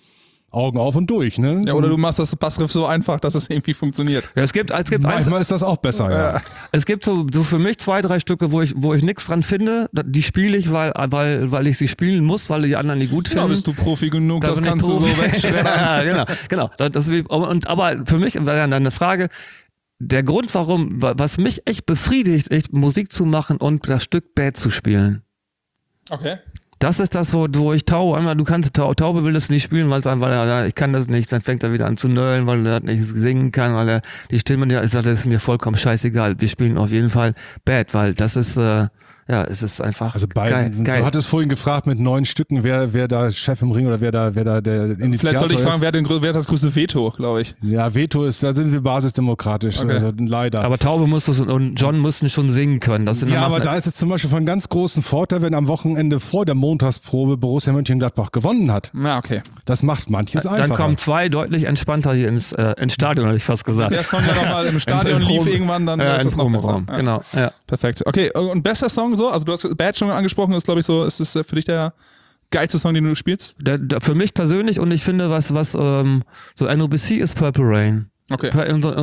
Augen auf und durch, ne? Ja, oder du machst das Bassriff so einfach, dass es irgendwie funktioniert. Ja, es gibt Manchmal ist das auch besser, ja. Es gibt so für mich 2, 3 Stücke, wo ich nichts dran finde. Die spiele ich, weil ich sie spielen muss, weil die anderen die gut finden. Ja, bist du Profi genug, das kannst du so wegschreddern. Ja, genau. Aber für mich wäre dann eine Frage, der Grund, was mich echt befriedigt, echt Musik zu machen und das Stück Bad zu spielen. Okay. Das ist das, wo ich Taube will das nicht spielen, weil ich kann das nicht, dann fängt er wieder an zu nölen, weil er nicht singen kann, weil er die Stimme, das ist mir vollkommen scheißegal. Wir spielen auf jeden Fall Bad, weil das ist, es ist einfach geil. Du hattest vorhin gefragt mit 9 Stücken, wer da Chef im Ring oder wer da der Initiator ist. Vielleicht sollte ich fragen, wer hat das größte Veto, glaube ich. Ja, Veto da sind wir basisdemokratisch, also leider. Aber Taube und John mussten schon singen können. Aber da ist es zum Beispiel von ganz großen Vorteil, wenn am Wochenende vor der Montagsprobe Borussia Mönchengladbach gewonnen hat. Na, okay. Das macht manches einfacher. Dann kommen 2 deutlich entspannter hier ins Stadion, hätte ich fast gesagt. Der Song ja nochmal im Stadion lief irgendwann, dann ist das noch besser. Ja. Genau, ja. Perfekt. Okay, und bester Song so? Also du hast Bad schon angesprochen, ist glaube ich so, ist das für dich der geilste Song, den du spielst? Für mich persönlich und ich finde, was so NOBC ist Purple Rain. Okay.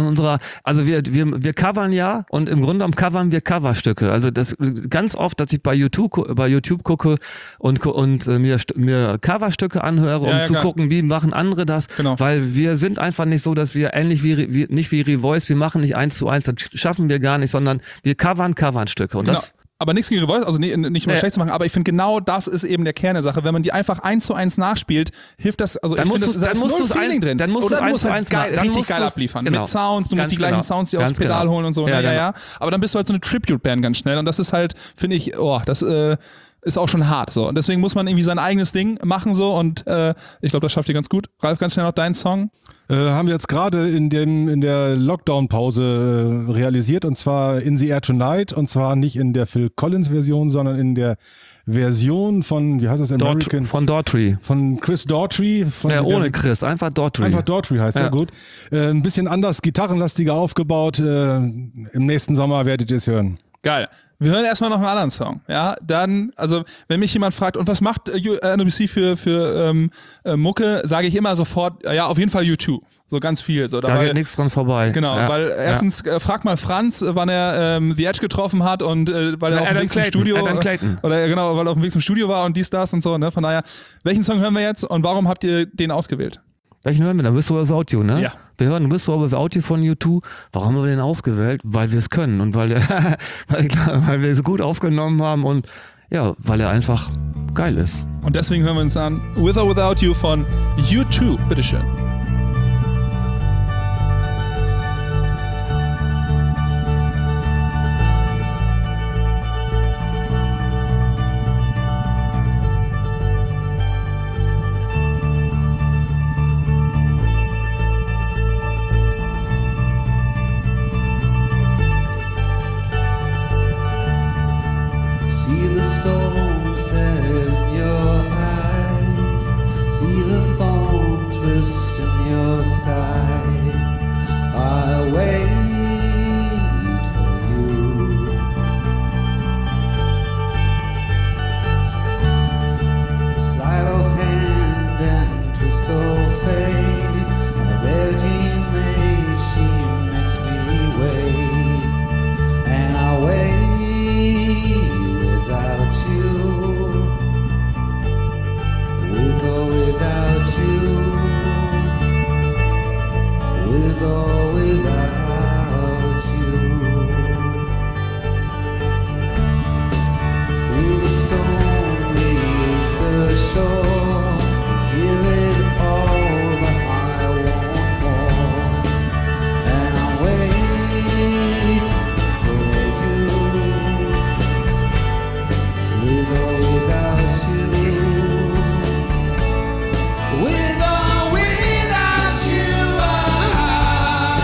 Wir covern ja und im Grunde genommen covern wir Coverstücke. Also das ganz oft, dass ich bei YouTube gucke und mir Coverstücke anhöre, zu gucken, wie machen andere das. Genau. Weil wir sind einfach nicht so, dass wir ähnlich nicht wie Revoice, wir machen nicht 1:1, das schaffen wir gar nicht, sondern wir covern Stücke. Und das aber nichts gegen Revoice, also nicht um schlecht zu machen, aber ich finde genau das ist eben der Kern der Sache. Wenn man die einfach 1:1 nachspielt, hilft das, also dann ich finde, da ist null Feeling drin. Dann musst du halt richtig geil abliefern. Genau. Mit Sounds, du musst die gleichen Sounds dir aufs Pedal holen und so. Ja. Aber dann bist du halt so eine Tribute-Band ganz schnell und das ist halt, finde ich, das ist auch schon hart so. Und deswegen muss man irgendwie sein eigenes Ding machen so und ich glaube, das schafft ihr ganz gut. Ralf, ganz schnell noch deinen Song. Haben wir jetzt gerade in der Lockdown-Pause realisiert, und zwar In the Air Tonight, und zwar nicht in der Phil Collins-Version, sondern in der Version von, wie heißt das, American? Von Daughtry. Von Chris Daughtry. Ohne Chris, einfach Daughtry. Einfach Daughtry heißt er, gut. Ein bisschen anders, gitarrenlastiger aufgebaut. Im nächsten Sommer werdet ihr es hören. Geil. Wir hören erstmal noch einen anderen Song. Ja, dann, also wenn mich jemand fragt, und was macht NOBC für Mucke, sage ich immer sofort, ja, auf jeden Fall U2. So ganz viel. So, da geht nichts dran vorbei. Genau, weil erstens frag mal Franz, wann er The Edge getroffen hat und weil er auf dem Weg zum Studio weil er auf dem Weg zum Studio war und dies, das und so. Ne? Von daher, welchen Song hören wir jetzt und warum habt ihr den ausgewählt? Welchen hören wir? Dann Whisper Without You, ne? Ja. Wir hören Whisper Without You von U2. Warum haben wir den ausgewählt? Weil wir es können und weil wir es gut aufgenommen haben und ja, weil er einfach geil ist. Und deswegen hören wir uns an With or Without You von U2. Bitteschön. See the storm set in your eyes. See the thorn twist in your side. I wait for you. Sleight of hand and twist of fate. A Belgian maid, she makes me wait. And I wait without you, with or without you, with or without you. Through the storm leaves the shore, give it all, but I want more. And I wait for you. With or without you, with or without you,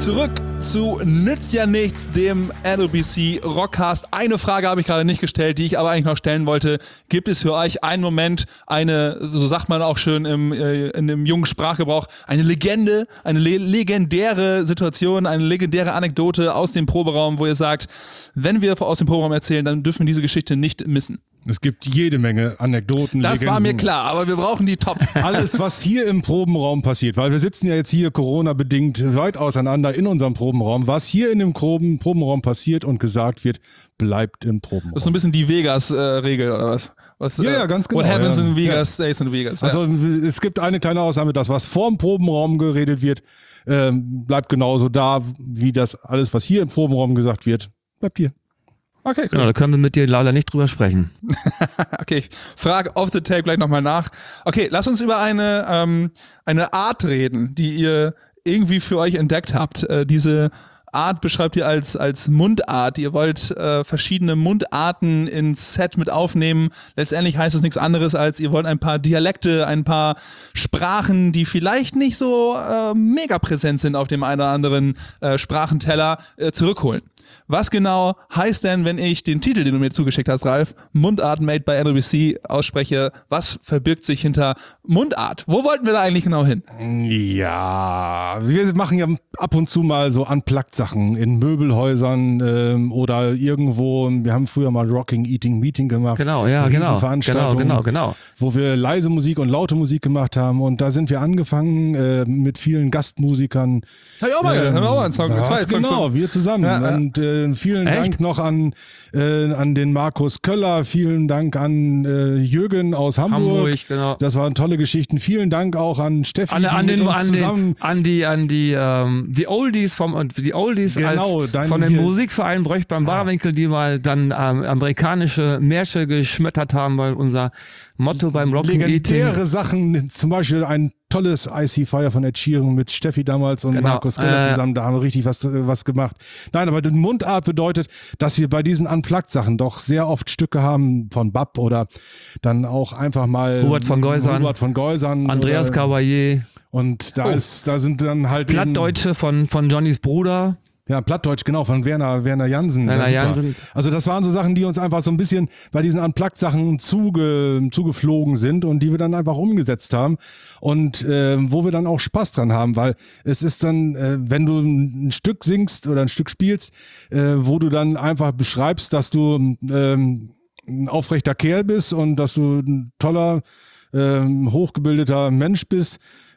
Zurück zu Nützt ja nichts, dem NOBC Rockcast. Eine Frage habe ich gerade nicht gestellt, die ich aber eigentlich noch stellen wollte. Gibt es für euch einen Moment, so sagt man auch schön in dem jungen Sprachgebrauch, eine Legende, eine legendäre Situation, eine legendäre Anekdote aus dem Proberaum, wo ihr sagt, wenn wir aus dem Proberaum erzählen, dann dürfen wir diese Geschichte nicht missen? Es gibt jede Menge Anekdoten. Das Legenden. war mir klar, aber wir brauchen die Top. Alles, was hier im Probenraum passiert, weil wir sitzen ja jetzt hier Corona-bedingt weit auseinander in unserem Probenraum. Was hier in dem Probenraum passiert und gesagt wird, bleibt im Probenraum. Das ist so ein bisschen die Vegas-Regel oder was? Ja, ganz genau. What happens ja. in Vegas, stays in Vegas. Also es gibt eine kleine Ausnahme, das, was vorm Probenraum geredet wird, bleibt genauso da, wie das alles, was hier im Probenraum gesagt wird, bleibt hier. Okay, cool. Genau, da können wir mit dir leider nicht drüber sprechen. Okay, ich frage off the tape gleich nochmal nach. Okay, lass uns über eine Art reden, die ihr irgendwie für euch entdeckt habt. Diese Art beschreibt ihr als Mundart. Ihr wollt verschiedene Mundarten ins Set mit aufnehmen. Letztendlich heißt es nichts anderes als, ihr wollt ein paar Dialekte, ein paar Sprachen, die vielleicht nicht so mega präsent sind auf dem einen oder anderen Sprachenteller, zurückholen. Was genau heißt denn, wenn ich den Titel, den du mir zugeschickt hast, Ralf, Mundart Made by NOBC ausspreche? Was verbirgt sich hinter Mundart? Wo wollten wir da eigentlich genau hin? Ja, wir machen ja ab und zu mal so Unplugged-Sachen in Möbelhäusern oder irgendwo. Wir haben früher mal Rocking, Eating, Meeting gemacht. Genau, ja, genau. Wo wir leise Musik und laute Musik gemacht haben. Und da sind wir angefangen mit vielen Gastmusikern. Hab ich auch mal einen Song. Genau, wir zusammen. Ja. Und vielen Dank noch an den Markus Köller, vielen Dank an Jürgen aus Hamburg. Genau. Das waren tolle Geschichten. Vielen Dank auch an Steffi, die Oldies von dem Musikverein Bröch beim Barwinkel, die mal dann amerikanische Märsche geschmettert haben, weil unser Motto beim Rocking legendäre Sachen, zum Beispiel ein tolles Icy Fire von Ed Sheeran mit Steffi damals und Markus Köller zusammen, da haben wir richtig was gemacht. Nein, aber die Mundart bedeutet, dass wir bei diesen Unplugged-Sachen doch sehr oft Stücke haben von Bab oder dann auch einfach mal Hubert von Geusern, Andreas Cavalier. Und da sind dann halt Plattdeutsche von Johnnys Bruder. Ja, Plattdeutsch, genau, von Werner Jansen. Also das waren so Sachen, die uns einfach so ein bisschen bei diesen Unplugged-Sachen zugeflogen sind und die wir dann einfach umgesetzt haben und wo wir dann auch Spaß dran haben, weil es ist dann, wenn du ein Stück singst oder ein Stück spielst, wo du dann einfach beschreibst, dass du ein aufrechter Kerl bist und dass du ein toller, hochgebildeter Mensch bist,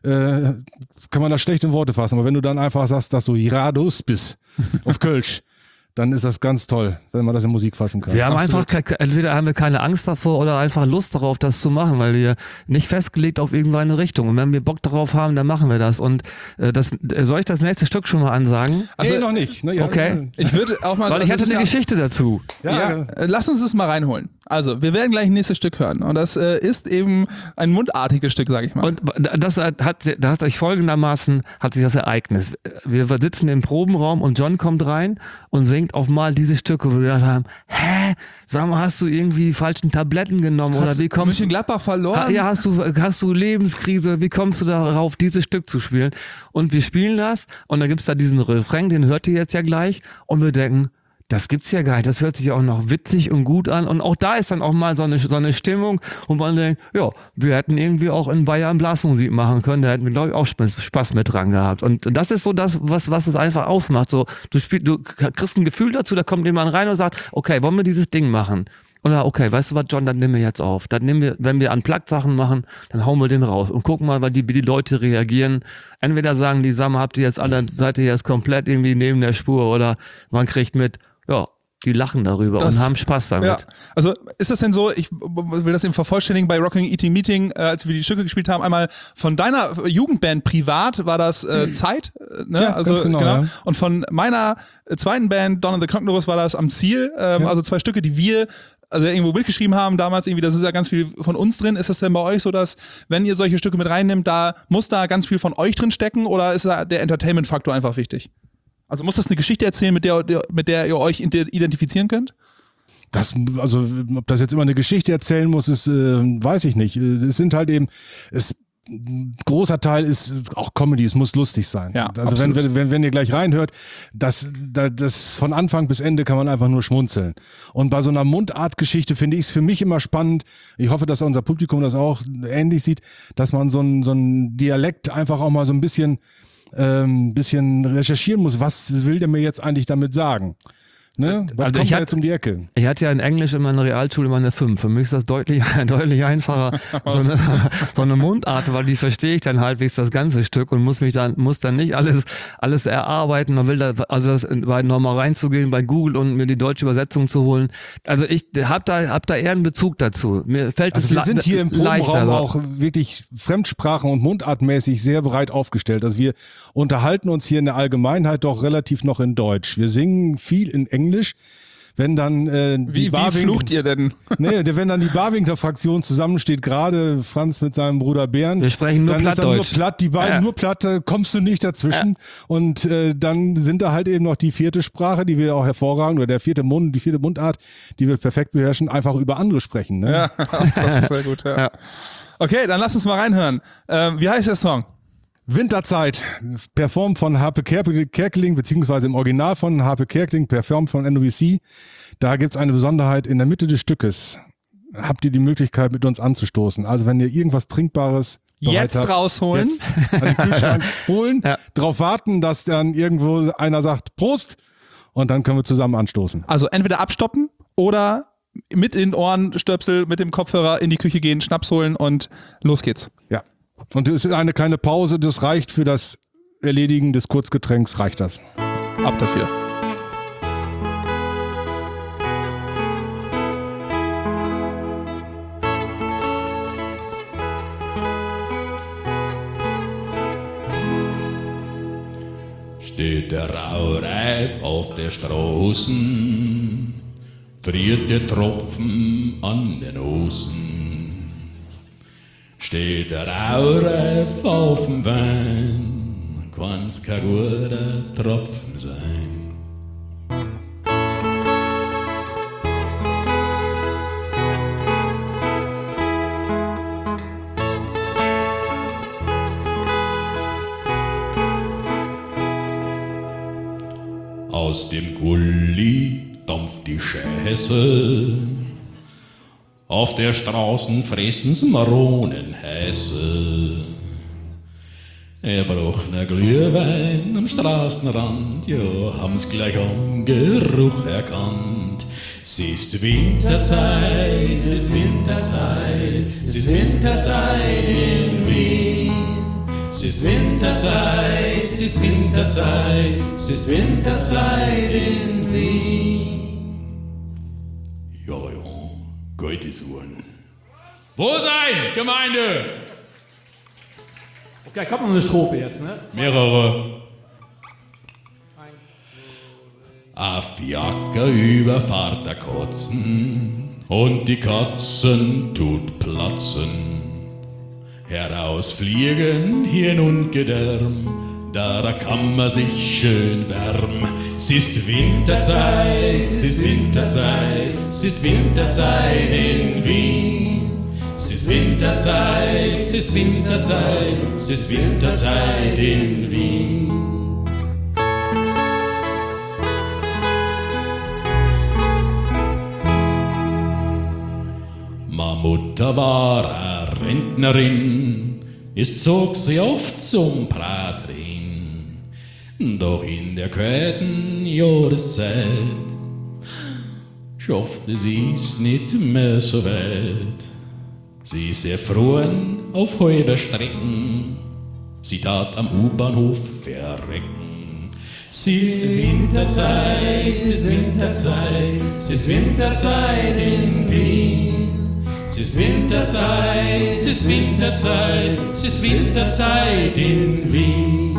kann man das schlecht in Worte fassen. Aber wenn du dann einfach sagst, dass du Iradus bist auf Kölsch, dann ist das ganz toll, wenn man das in Musik fassen kann. Wir haben entweder haben wir keine Angst davor oder einfach Lust darauf, das zu machen, weil wir nicht festgelegt auf irgendeine Richtung. Und wenn wir Bock darauf haben, dann machen wir das. Und soll ich das nächste Stück schon mal ansagen? Also noch nicht. Ne? Ja, okay. Ich würde auch mal weil ich hatte eine Geschichte dazu. Ja, lass uns das mal reinholen. Also, wir werden gleich ein nächstes Stück hören. Und das ist eben ein mundartiges Stück, sag ich mal. Und das hat sich folgendermaßen das Ereignis. Wir sitzen im Probenraum und John kommt rein und singt auf mal diese Stücke, wo wir gedacht haben, sag mal, hast du irgendwie falschen Tabletten genommen oder wie kommst du? Mönchengladbach verloren? Ja, hast du Lebenskrise, wie kommst du darauf, dieses Stück zu spielen? Und wir spielen das und dann gibt's da diesen Refrain, den hört ihr jetzt ja gleich und wir denken, das gibt's ja gar nicht, das hört sich auch noch witzig und gut an und auch da ist dann auch mal so eine Stimmung und man denkt, ja, wir hätten irgendwie auch in Bayern Blasmusik machen können, da hätten wir glaube ich auch Spaß mit dran gehabt und das ist so das, was es einfach ausmacht, so du kriegst ein Gefühl dazu, da kommt jemand rein und sagt, okay, wollen wir dieses Ding machen? Oder okay, weißt du was, John, dann nehmen wir jetzt auf. Wenn wir Unplugged-Sachen machen, dann hauen wir den raus und gucken mal, wie die Leute reagieren. Entweder sagen die, sag mal, seid ihr jetzt komplett irgendwie neben der Spur oder man kriegt mit, ja, die lachen darüber und haben Spaß damit. Ja. Also ist das denn so, ich will das eben vervollständigen bei Rocking Eating Meeting, als wir die Stücke gespielt haben, einmal von deiner Jugendband privat war das Zeit, ne? Ja, also genau. Ja. Und von meiner zweiten Band, Dawn and the Conquerors, war das Am Ziel, also 2 Stücke, die wir irgendwo mitgeschrieben haben, damals irgendwie, das ist ja ganz viel von uns drin. Ist das denn bei euch so, dass, wenn ihr solche Stücke mit reinnimmt, muss da ganz viel von euch drin stecken oder ist da der Entertainment-Faktor einfach wichtig? Also muss das eine Geschichte erzählen, mit der ihr euch identifizieren könnt? Ob das jetzt immer eine Geschichte erzählen muss, ist, weiß ich nicht. Es sind halt eben, ein großer Teil ist auch Comedy, es muss lustig sein. Ja, also wenn ihr gleich reinhört, das von Anfang bis Ende kann man einfach nur schmunzeln. Und bei so einer Mundartgeschichte finde ich es für mich immer spannend, ich hoffe, dass unser Publikum das auch ähnlich sieht, dass man so ein Dialekt einfach auch mal so ein bisschen recherchieren muss, was will der mir jetzt eigentlich damit sagen? Ne? Was kommt jetzt um die Ecke? Ich hatte ja in Englisch in meiner Realschule immer eine 5. Für mich ist das deutlich einfacher, so eine Mundart, weil die verstehe ich dann halbwegs das ganze Stück und muss dann nicht alles erarbeiten. Man will das nochmal reinzugehen bei Google und mir die deutsche Übersetzung zu holen. Also ich hab da eher einen Bezug dazu. Mir fällt wir sind hier im Probenraum auch wirklich fremdsprachen- und mundartmäßig sehr breit aufgestellt. Also wir unterhalten uns hier in der Allgemeinheit doch relativ noch in Deutsch. Wir singen viel in Englisch. Wenn dann wie flucht ihr denn? Nee, wenn dann die Barwinkler Fraktion zusammensteht, gerade Franz mit seinem Bruder Bernd, wir sprechen nur dann ist dann nur platt, die beiden nur platt, kommst du nicht dazwischen. Und dann sind da halt eben noch die vierte Sprache, die wir auch hervorragend, oder die vierte Mundart, die wir perfekt beherrschen, einfach über andere sprechen. Ne? Ja, das ist sehr gut. Ja. Okay, dann lass uns mal reinhören. Wie heißt der Song? Winterzeit, performt von Harpe Kerkeling, beziehungsweise im Original von Harpe Kerkeling, performt von NOBC. Da gibt's eine Besonderheit: in der Mitte des Stückes habt ihr die Möglichkeit, mit uns anzustoßen. Also wenn ihr irgendwas Trinkbares jetzt habt, rausholen, jetzt an den Kühlschrank holen, darauf warten, dass dann irgendwo einer sagt Prost und dann können wir zusammen anstoßen. Also entweder abstoppen oder mit in den Ohrenstöpsel, mit dem Kopfhörer in die Küche gehen, Schnaps holen und los geht's. Ja. Und es ist eine kleine Pause, das reicht für das Erledigen des Kurzgetränks, reicht das. Ab dafür. Steht der Raureif auf der Straßen, friert der Tropfen an den Hosen. Steht der Raureif auf dem Wein, kann's kein guter Tropfen sein. Aus dem Gully dampft die Scheiße, auf der Straßen fressen's Maronenhäse. Er braucht ne Glühwein am Straßenrand, ja, haben's gleich am Geruch erkannt. Es ist Winterzeit, es ist Winterzeit, es ist Winterzeit in Wien. Es ist Winterzeit, es ist Winterzeit, es ist Winterzeit in Wien. Ja, Gottes Uhren. Wo sein, Gemeinde? Okay, kommt noch eine Strophe jetzt, ne? Mehrere. Auf Jacker überfahrt der Kotzen und die Katzen tut platzen. Herausfliegen Hirn und Gedärm, da kann man sich schön wärmen. Es ist Winterzeit, es ist Winterzeit, es ist Winterzeit in Wien. Es ist Winterzeit, es ist Winterzeit, es ist Winterzeit in Wien. Mutter war eine Rentnerin, es zog sie oft zum Praterin. Doch in der kalten Jahreszeit schaffte sie's nicht mehr so weit. Sie ist erfroren auf halber Strecken, sie tat am U-Bahnhof verrecken. Es ist Winterzeit, es ist Winterzeit, es ist Winterzeit in Wien. Es ist Winterzeit, es ist Winterzeit, es ist Winterzeit in Wien.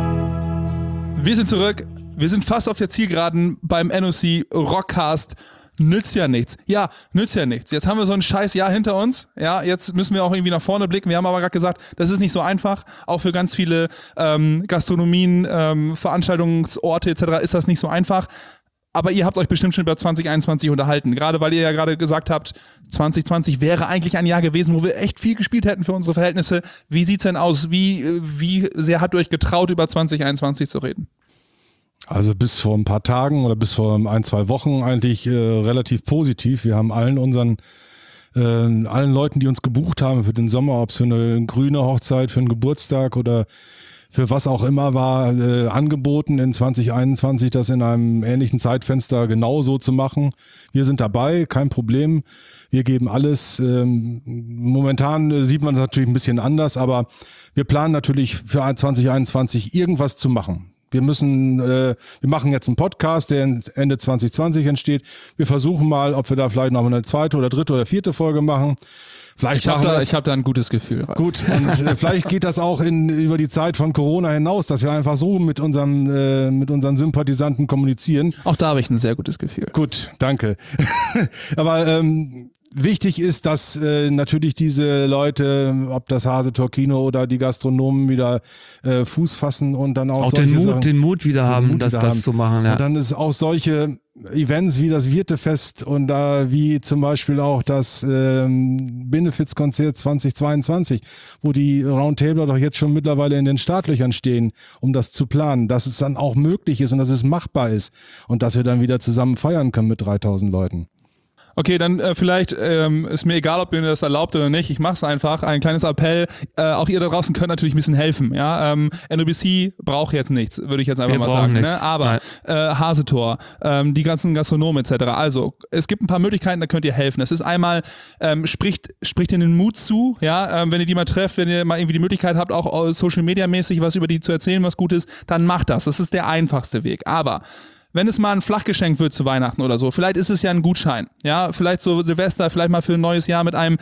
Wir sind zurück. Wir sind fast auf der Zielgeraden beim NOC Rockcast nützt ja nichts. Ja, nützt ja nichts. Jetzt haben wir so ein scheiß Jahr hinter uns. Ja, jetzt müssen wir auch irgendwie nach vorne blicken. Wir haben aber gerade gesagt, das ist nicht so einfach. Auch für ganz viele Gastronomien, Veranstaltungsorte etc. ist das nicht so einfach. Aber ihr habt euch bestimmt schon über 2021 unterhalten. Gerade weil ihr ja gerade gesagt habt, 2020 wäre eigentlich ein Jahr gewesen, wo wir echt viel gespielt hätten für unsere Verhältnisse. Wie sieht's denn aus? Wie sehr habt ihr euch getraut, über 2021 zu reden? Also bis vor ein paar Tagen oder bis vor 1-2 Wochen eigentlich relativ positiv. Wir haben allen Leuten, die uns gebucht haben für den Sommer, ob es für eine grüne Hochzeit, für einen Geburtstag oder für was auch immer war, angeboten in 2021, das in einem ähnlichen Zeitfenster genauso zu machen. Wir sind dabei, kein Problem. Wir geben alles. Momentan sieht man das natürlich ein bisschen anders, aber wir planen natürlich für 2021 irgendwas zu machen. Wir machen jetzt einen Podcast, der Ende 2020 entsteht. Wir versuchen mal, ob wir da vielleicht noch eine 2. oder 3. oder 4. Folge machen. Ich habe da ein gutes Gefühl. Ralf. Gut, und vielleicht geht das auch über die Zeit von Corona hinaus, dass wir einfach so mit unseren Sympathisanten kommunizieren. Auch da habe ich ein sehr gutes Gefühl. Gut, danke. Aber wichtig ist, dass natürlich diese Leute, ob das Hase-Tor-Kino oder die Gastronomen wieder Fuß fassen und dann auch den Mut wieder haben, das zu machen. Ja. Und dann ist auch solche Events wie das Wirtefest und da wie zum Beispiel auch das Benefizkonzert 2022, wo die Roundtabler doch jetzt schon mittlerweile in den Startlöchern stehen, um das zu planen, dass es dann auch möglich ist und dass es machbar ist und dass wir dann wieder zusammen feiern können mit 3000 Leuten. Okay, dann vielleicht ist mir egal, ob ihr das erlaubt oder nicht. Ich mache es einfach. Ein kleines Appell. Auch ihr da draußen könnt natürlich ein bisschen helfen. Ja, NOBC braucht jetzt nichts, würde ich jetzt einfach mal sagen. Ne? Aber Hase-Tor, die ganzen Gastronomen etc. Also es gibt ein paar Möglichkeiten, da könnt ihr helfen. Es ist einmal spricht ihnen den Mut zu. Ja, wenn ihr die mal trefft, wenn ihr mal irgendwie die Möglichkeit habt, auch Social Media mäßig was über die zu erzählen, was gut ist, dann macht das. Das ist der einfachste Weg. Aber wenn es mal ein Flachgeschenk wird zu Weihnachten oder so, vielleicht ist es ja ein Gutschein, ja, vielleicht so Silvester, vielleicht mal für ein neues Jahr mit einem,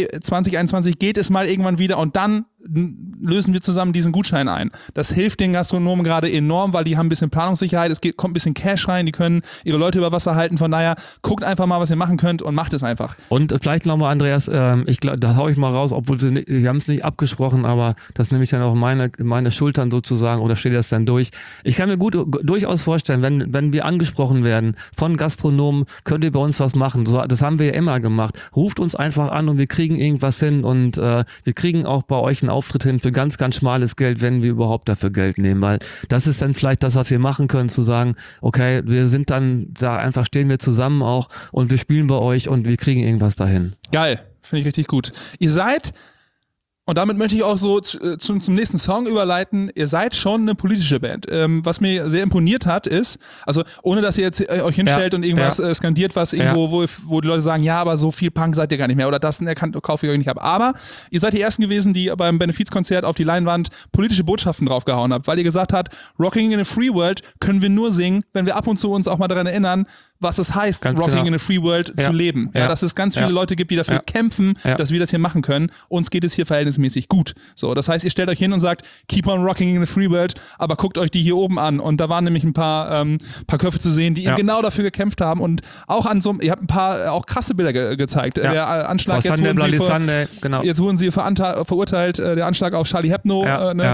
2021 geht es mal irgendwann wieder und dann lösen wir zusammen diesen Gutschein ein. Das hilft den Gastronomen gerade enorm, weil die haben ein bisschen Planungssicherheit, kommt ein bisschen Cash rein, die können ihre Leute über Wasser halten, von daher guckt einfach mal, was ihr machen könnt und macht es einfach. Und vielleicht nochmal, Andreas, ich glaub, da hau ich mal raus, obwohl wir haben es nicht abgesprochen, aber das nehme ich dann auf meine Schultern sozusagen oder steht das dann durch. Ich kann mir durchaus vorstellen, wenn wir angesprochen werden von Gastronomen, könnt ihr bei uns was machen. So, das haben wir ja immer gemacht. Ruft uns einfach an und wir kriegen irgendwas hin und wir kriegen auch bei euch einen Auftritt hin für ganz, ganz schmales Geld, wenn wir überhaupt dafür Geld nehmen, weil das ist dann vielleicht das, was wir machen können, zu sagen, okay, wir sind dann da einfach, stehen wir zusammen auch und wir spielen bei euch und wir kriegen irgendwas dahin. Geil, finde ich richtig gut. Ihr seid, und damit möchte ich auch so zum nächsten Song überleiten, ihr seid schon eine politische Band. Was mir sehr imponiert hat, ist, also ohne dass ihr jetzt euch hinstellt und irgendwas skandiert, was irgendwo, wo die Leute sagen, ja, aber so viel Punk seid ihr gar nicht mehr oder das kaufe ich euch nicht ab. Aber ihr seid die Ersten gewesen, die beim Benefizkonzert auf die Leinwand politische Botschaften draufgehauen habt, weil ihr gesagt habt, Rocking in a Free World können wir nur singen, wenn wir ab und zu uns auch mal daran erinnern, was es heißt, ganz Rocking in a Free World zu leben. Ja, dass es ganz viele Leute gibt, die dafür kämpfen, dass wir das hier machen können. Uns geht es hier verhältnismäßig gut. So, das heißt, ihr stellt euch hin und sagt, keep on rocking in a free world, aber guckt euch die hier oben an. Und da waren nämlich ein paar Köpfe zu sehen, die eben genau dafür gekämpft haben. Und auch ihr habt ein paar auch krasse Bilder gezeigt. Der Anschlag, jetzt wurden sie verurteilt, der Anschlag auf Charlie Hebdo,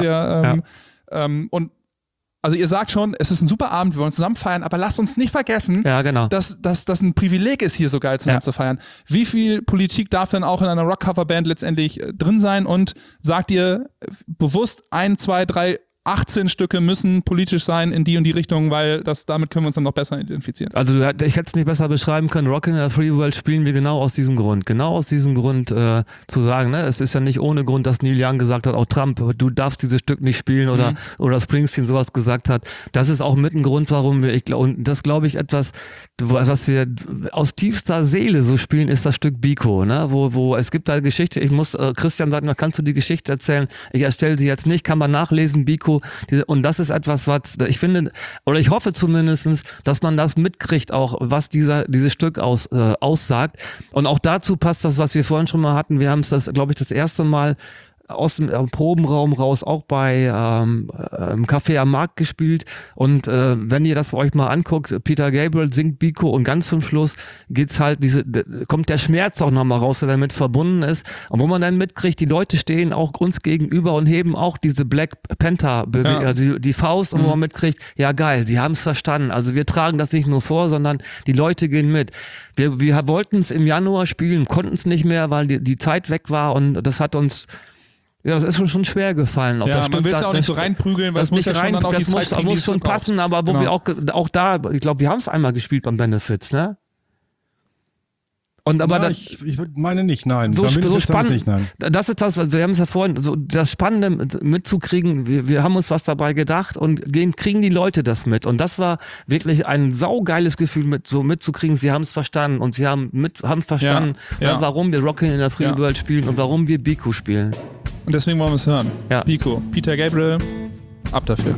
und also ihr sagt schon, es ist ein super Abend, wir wollen zusammen feiern, aber lasst uns nicht vergessen, dass das ein Privileg ist, hier so geil zusammen zu feiern. Wie viel Politik darf denn auch in einer Rock-Cover-Band letztendlich drin sein und sagt ihr bewusst 1, 2, 3, 18 Stücke müssen politisch sein in die und die Richtung, weil damit können wir uns dann noch besser identifizieren. Also ich hätte es nicht besser beschreiben können. Rockin' in a Free World spielen wir genau aus diesem Grund. Genau aus diesem Grund zu sagen, ne? Es ist ja nicht ohne Grund, dass Neil Young gesagt hat, auch Trump, du darfst dieses Stück nicht spielen oder Springsteen sowas gesagt hat. Das ist auch mit ein Grund, warum und das glaube ich etwas, was wir aus tiefster Seele so spielen, ist das Stück Biko, ne? Wo es gibt da eine Geschichte, Christian sagt, kannst du die Geschichte erzählen? Ich erstelle sie jetzt nicht, kann man nachlesen, Biko. Und das ist etwas, was ich finde, oder ich hoffe zumindest, dass man das mitkriegt, auch was dieses Stück aussagt. Und auch dazu passt das, was wir vorhin schon mal hatten. Wir haben es glaube ich, das erste Mal aus dem Probenraum raus auch bei im Café am Markt gespielt und wenn ihr das euch mal anguckt, Peter Gabriel singt Biko und ganz zum Schluss geht's halt kommt der Schmerz auch nochmal raus, der damit verbunden ist und wo man dann mitkriegt, die Leute stehen auch uns gegenüber und heben auch diese Black Panther die Faust und wo man mitkriegt, ja geil, sie haben es verstanden, also wir tragen das nicht nur vor, sondern die Leute gehen mit. Wir wollten es im Januar spielen, konnten es nicht mehr, weil die Zeit weg war und das hat uns, ja, das ist schon schwer gefallen. Ja, man will es ja auch nicht so reinprügeln, weil es muss ja schon dann auch die Zeit kriegen, muss schon passen, aber wo wir auch da, ich glaube, wir haben es einmal gespielt beim Benefits, ne? Und aber ich meine nicht, nein. So spannend. Nicht, nein. Das ist das, wir haben es ja vorhin, so das Spannende mitzukriegen, wir haben uns was dabei gedacht und kriegen die Leute das mit. Und das war wirklich ein saugeiles Gefühl, mitzukriegen, sie haben es verstanden und sie haben verstanden, warum wir Rockin' in der Free World spielen und warum wir Biko spielen. Und deswegen wollen wir es hören. Ja. Biko, Peter Gabriel, ab dafür.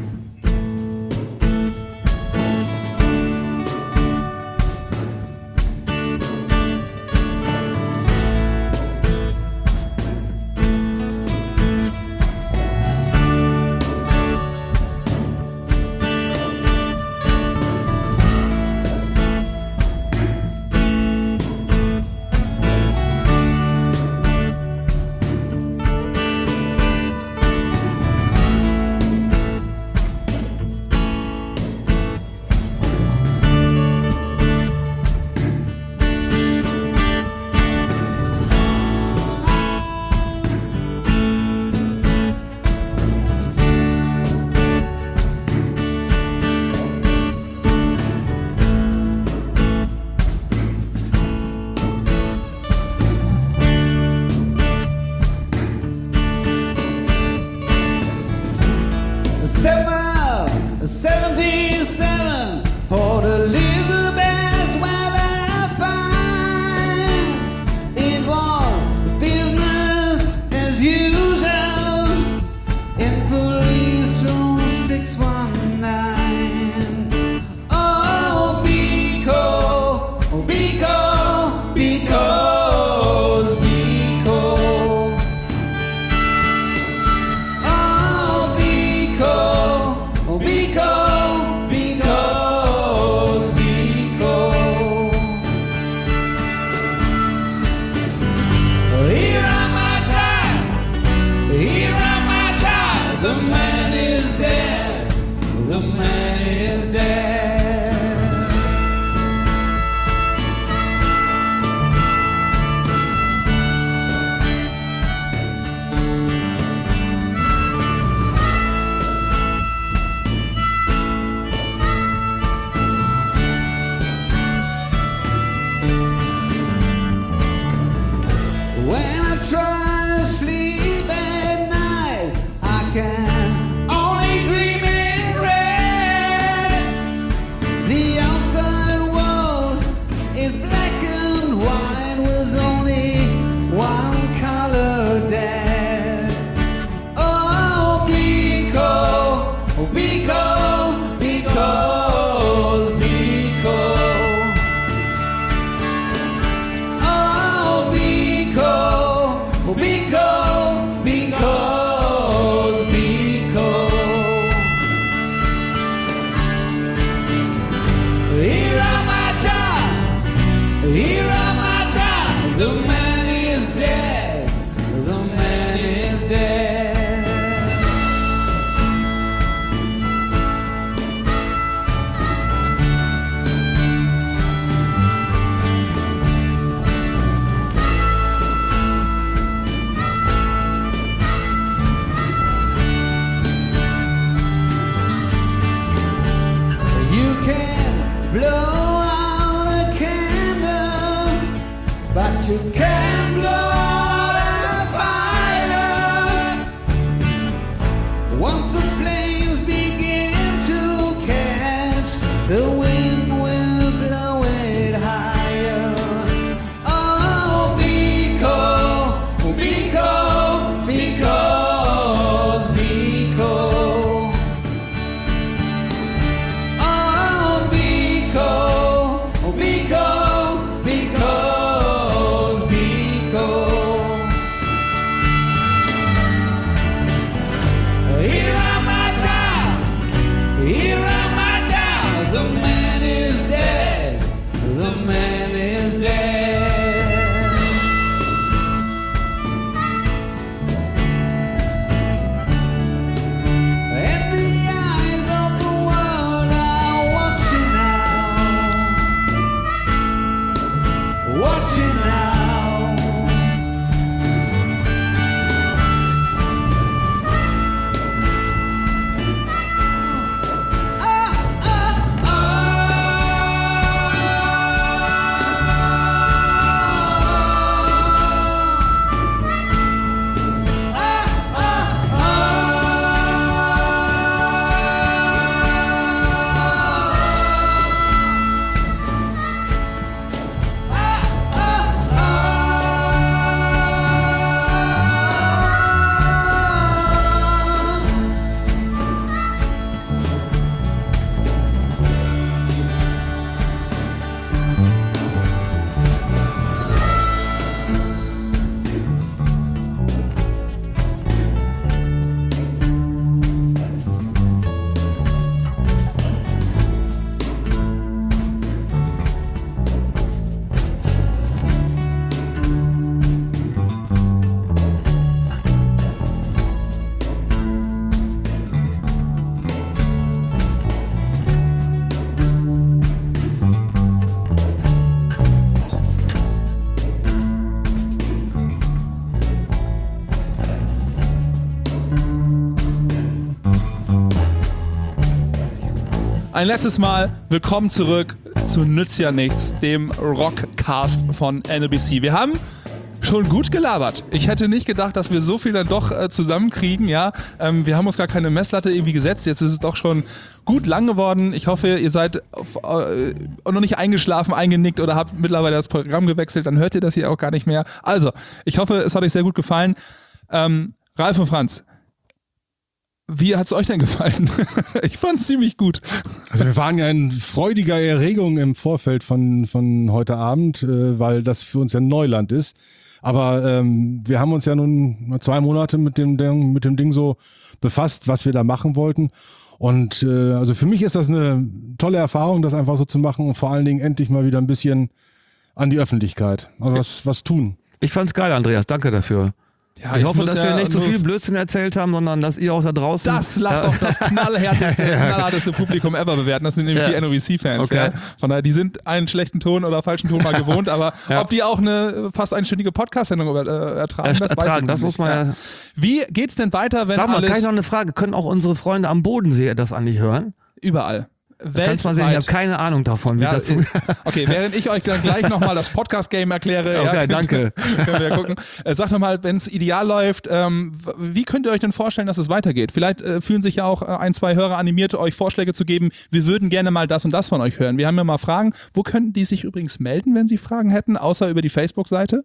ein letztes Mal willkommen zurück zu Nützt ja nichts, dem Rockcast von NLBC. Wir haben schon gut gelabert. Ich hätte nicht gedacht, dass wir so viel dann doch zusammenkriegen, ja. Wir haben uns gar keine Messlatte irgendwie gesetzt. Jetzt ist es doch schon gut lang geworden. Ich hoffe, ihr seid noch nicht eingeschlafen, eingenickt oder habt mittlerweile das Programm gewechselt. Dann hört ihr das hier auch gar nicht mehr. Also, ich hoffe, es hat euch sehr gut gefallen. Ralf und Franz, wie hat's euch denn gefallen? Ich fand's ziemlich gut. Also wir waren ja in freudiger Erregung im Vorfeld von heute Abend, weil das für uns ja Neuland ist. Aber wir haben uns ja nun 2 Monate mit dem Ding so befasst, was wir da machen wollten. Und also für mich ist das eine tolle Erfahrung, das einfach so zu machen und vor allen Dingen endlich mal wieder ein bisschen an die Öffentlichkeit. Also was tun. Ich fand's geil, Andreas. Danke dafür. Ja, ich hoffe, dass wir nicht so viel Blödsinn erzählt haben, sondern dass ihr auch da draußen... Lasst doch das knallharteste Publikum ever bewerten. Das sind nämlich die NOBC-Fans. Okay. Ja. Von daher, die sind einen schlechten Ton oder falschen Ton mal gewohnt, aber ob die auch eine fast einstündige Podcast-Sendung ertragen, das weiß ich nicht. Das muss man ja. Wie geht's denn weiter, wenn Sag mal, alles... kann ich noch eine Frage? Können auch unsere Freunde am Bodensee das eigentlich hören? Überall. Kannst mal sehen, ich habe keine Ahnung davon, wie das funktioniert. Okay, während ich euch dann gleich nochmal das Podcast-Game erkläre, okay, danke. Können wir ja gucken. Sagt nochmal, wenn es ideal läuft, wie könnt ihr euch denn vorstellen, dass es weitergeht? Vielleicht fühlen sich ja auch 1, 2 Hörer animiert, euch Vorschläge zu geben. Wir würden gerne mal das und das von euch hören. Wir haben ja mal Fragen. Wo könnten die sich übrigens melden, wenn sie Fragen hätten, außer über die Facebook-Seite?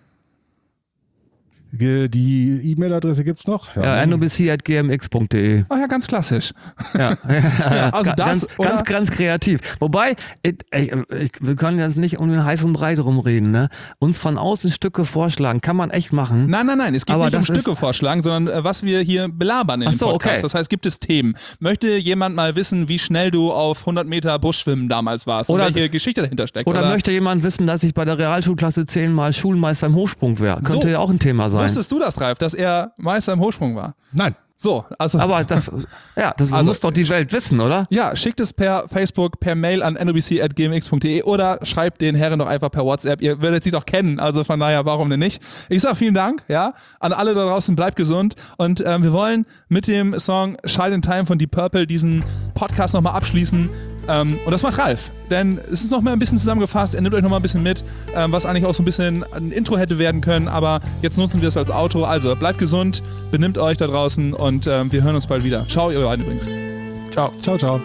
Die E-Mail-Adresse gibt's noch? Ja, nobc@gmx.de. Ah ja, ganz klassisch. Ja, also das ganz kreativ. Wobei, wir können jetzt nicht um den heißen Brei drum reden, ne? Uns von außen Stücke vorschlagen, kann man echt machen. Nein, es geht nicht um Stücke vorschlagen, sondern was wir hier belabern in dem Podcast. Okay. Das heißt, gibt es Themen. Möchte jemand mal wissen, wie schnell du auf 100 Meter Buschschwimmen damals warst und welche Geschichte dahinter steckt? Oder möchte jemand wissen, dass ich bei der Realschulklasse 10 mal Schulmeister im Hochsprung wäre? Könnte ja auch ein Thema sein. Wusstest du das, Ralf, dass er Meister im Hochsprung war? Nein. So, also. Aber das muss doch die Welt wissen, oder? Ja, schickt es per Facebook, per Mail an nobc@gmx.de oder schreibt den Herren doch einfach per WhatsApp. Ihr werdet sie doch kennen, also von daher, warum denn nicht? Ich sag vielen Dank, ja, an alle da draußen, bleibt gesund und wir wollen mit dem Song Child in Time von Deep Purple diesen Podcast nochmal abschließen. Und das macht Ralf, denn es ist noch mal ein bisschen zusammengefasst, er nimmt euch noch mal ein bisschen mit, was eigentlich auch so ein bisschen ein Intro hätte werden können, aber jetzt nutzen wir es als Outro. Also bleibt gesund, benimmt euch da draußen und wir hören uns bald wieder. Ciao, ihr beiden übrigens. Ciao. Ciao, ciao.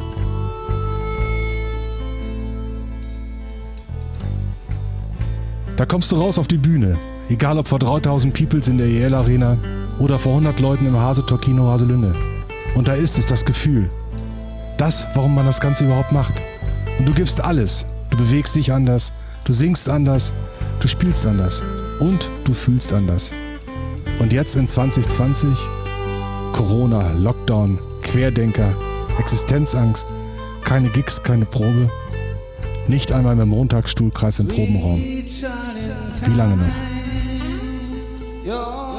Da kommst du raus auf die Bühne, egal ob vor 3000 Peoples in der EL Arena oder vor 100 Leuten im Hasetor Kino Haselünne. Und da ist es, das Gefühl. Das, warum man das Ganze überhaupt macht. Und du gibst alles. Du bewegst dich anders, du singst anders, du spielst anders und du fühlst anders. Und jetzt in 2020 Corona, Lockdown, Querdenker, Existenzangst, keine Gigs, keine Probe. Nicht einmal mit dem Montagsstuhlkreis im Probenraum. Wie lange noch?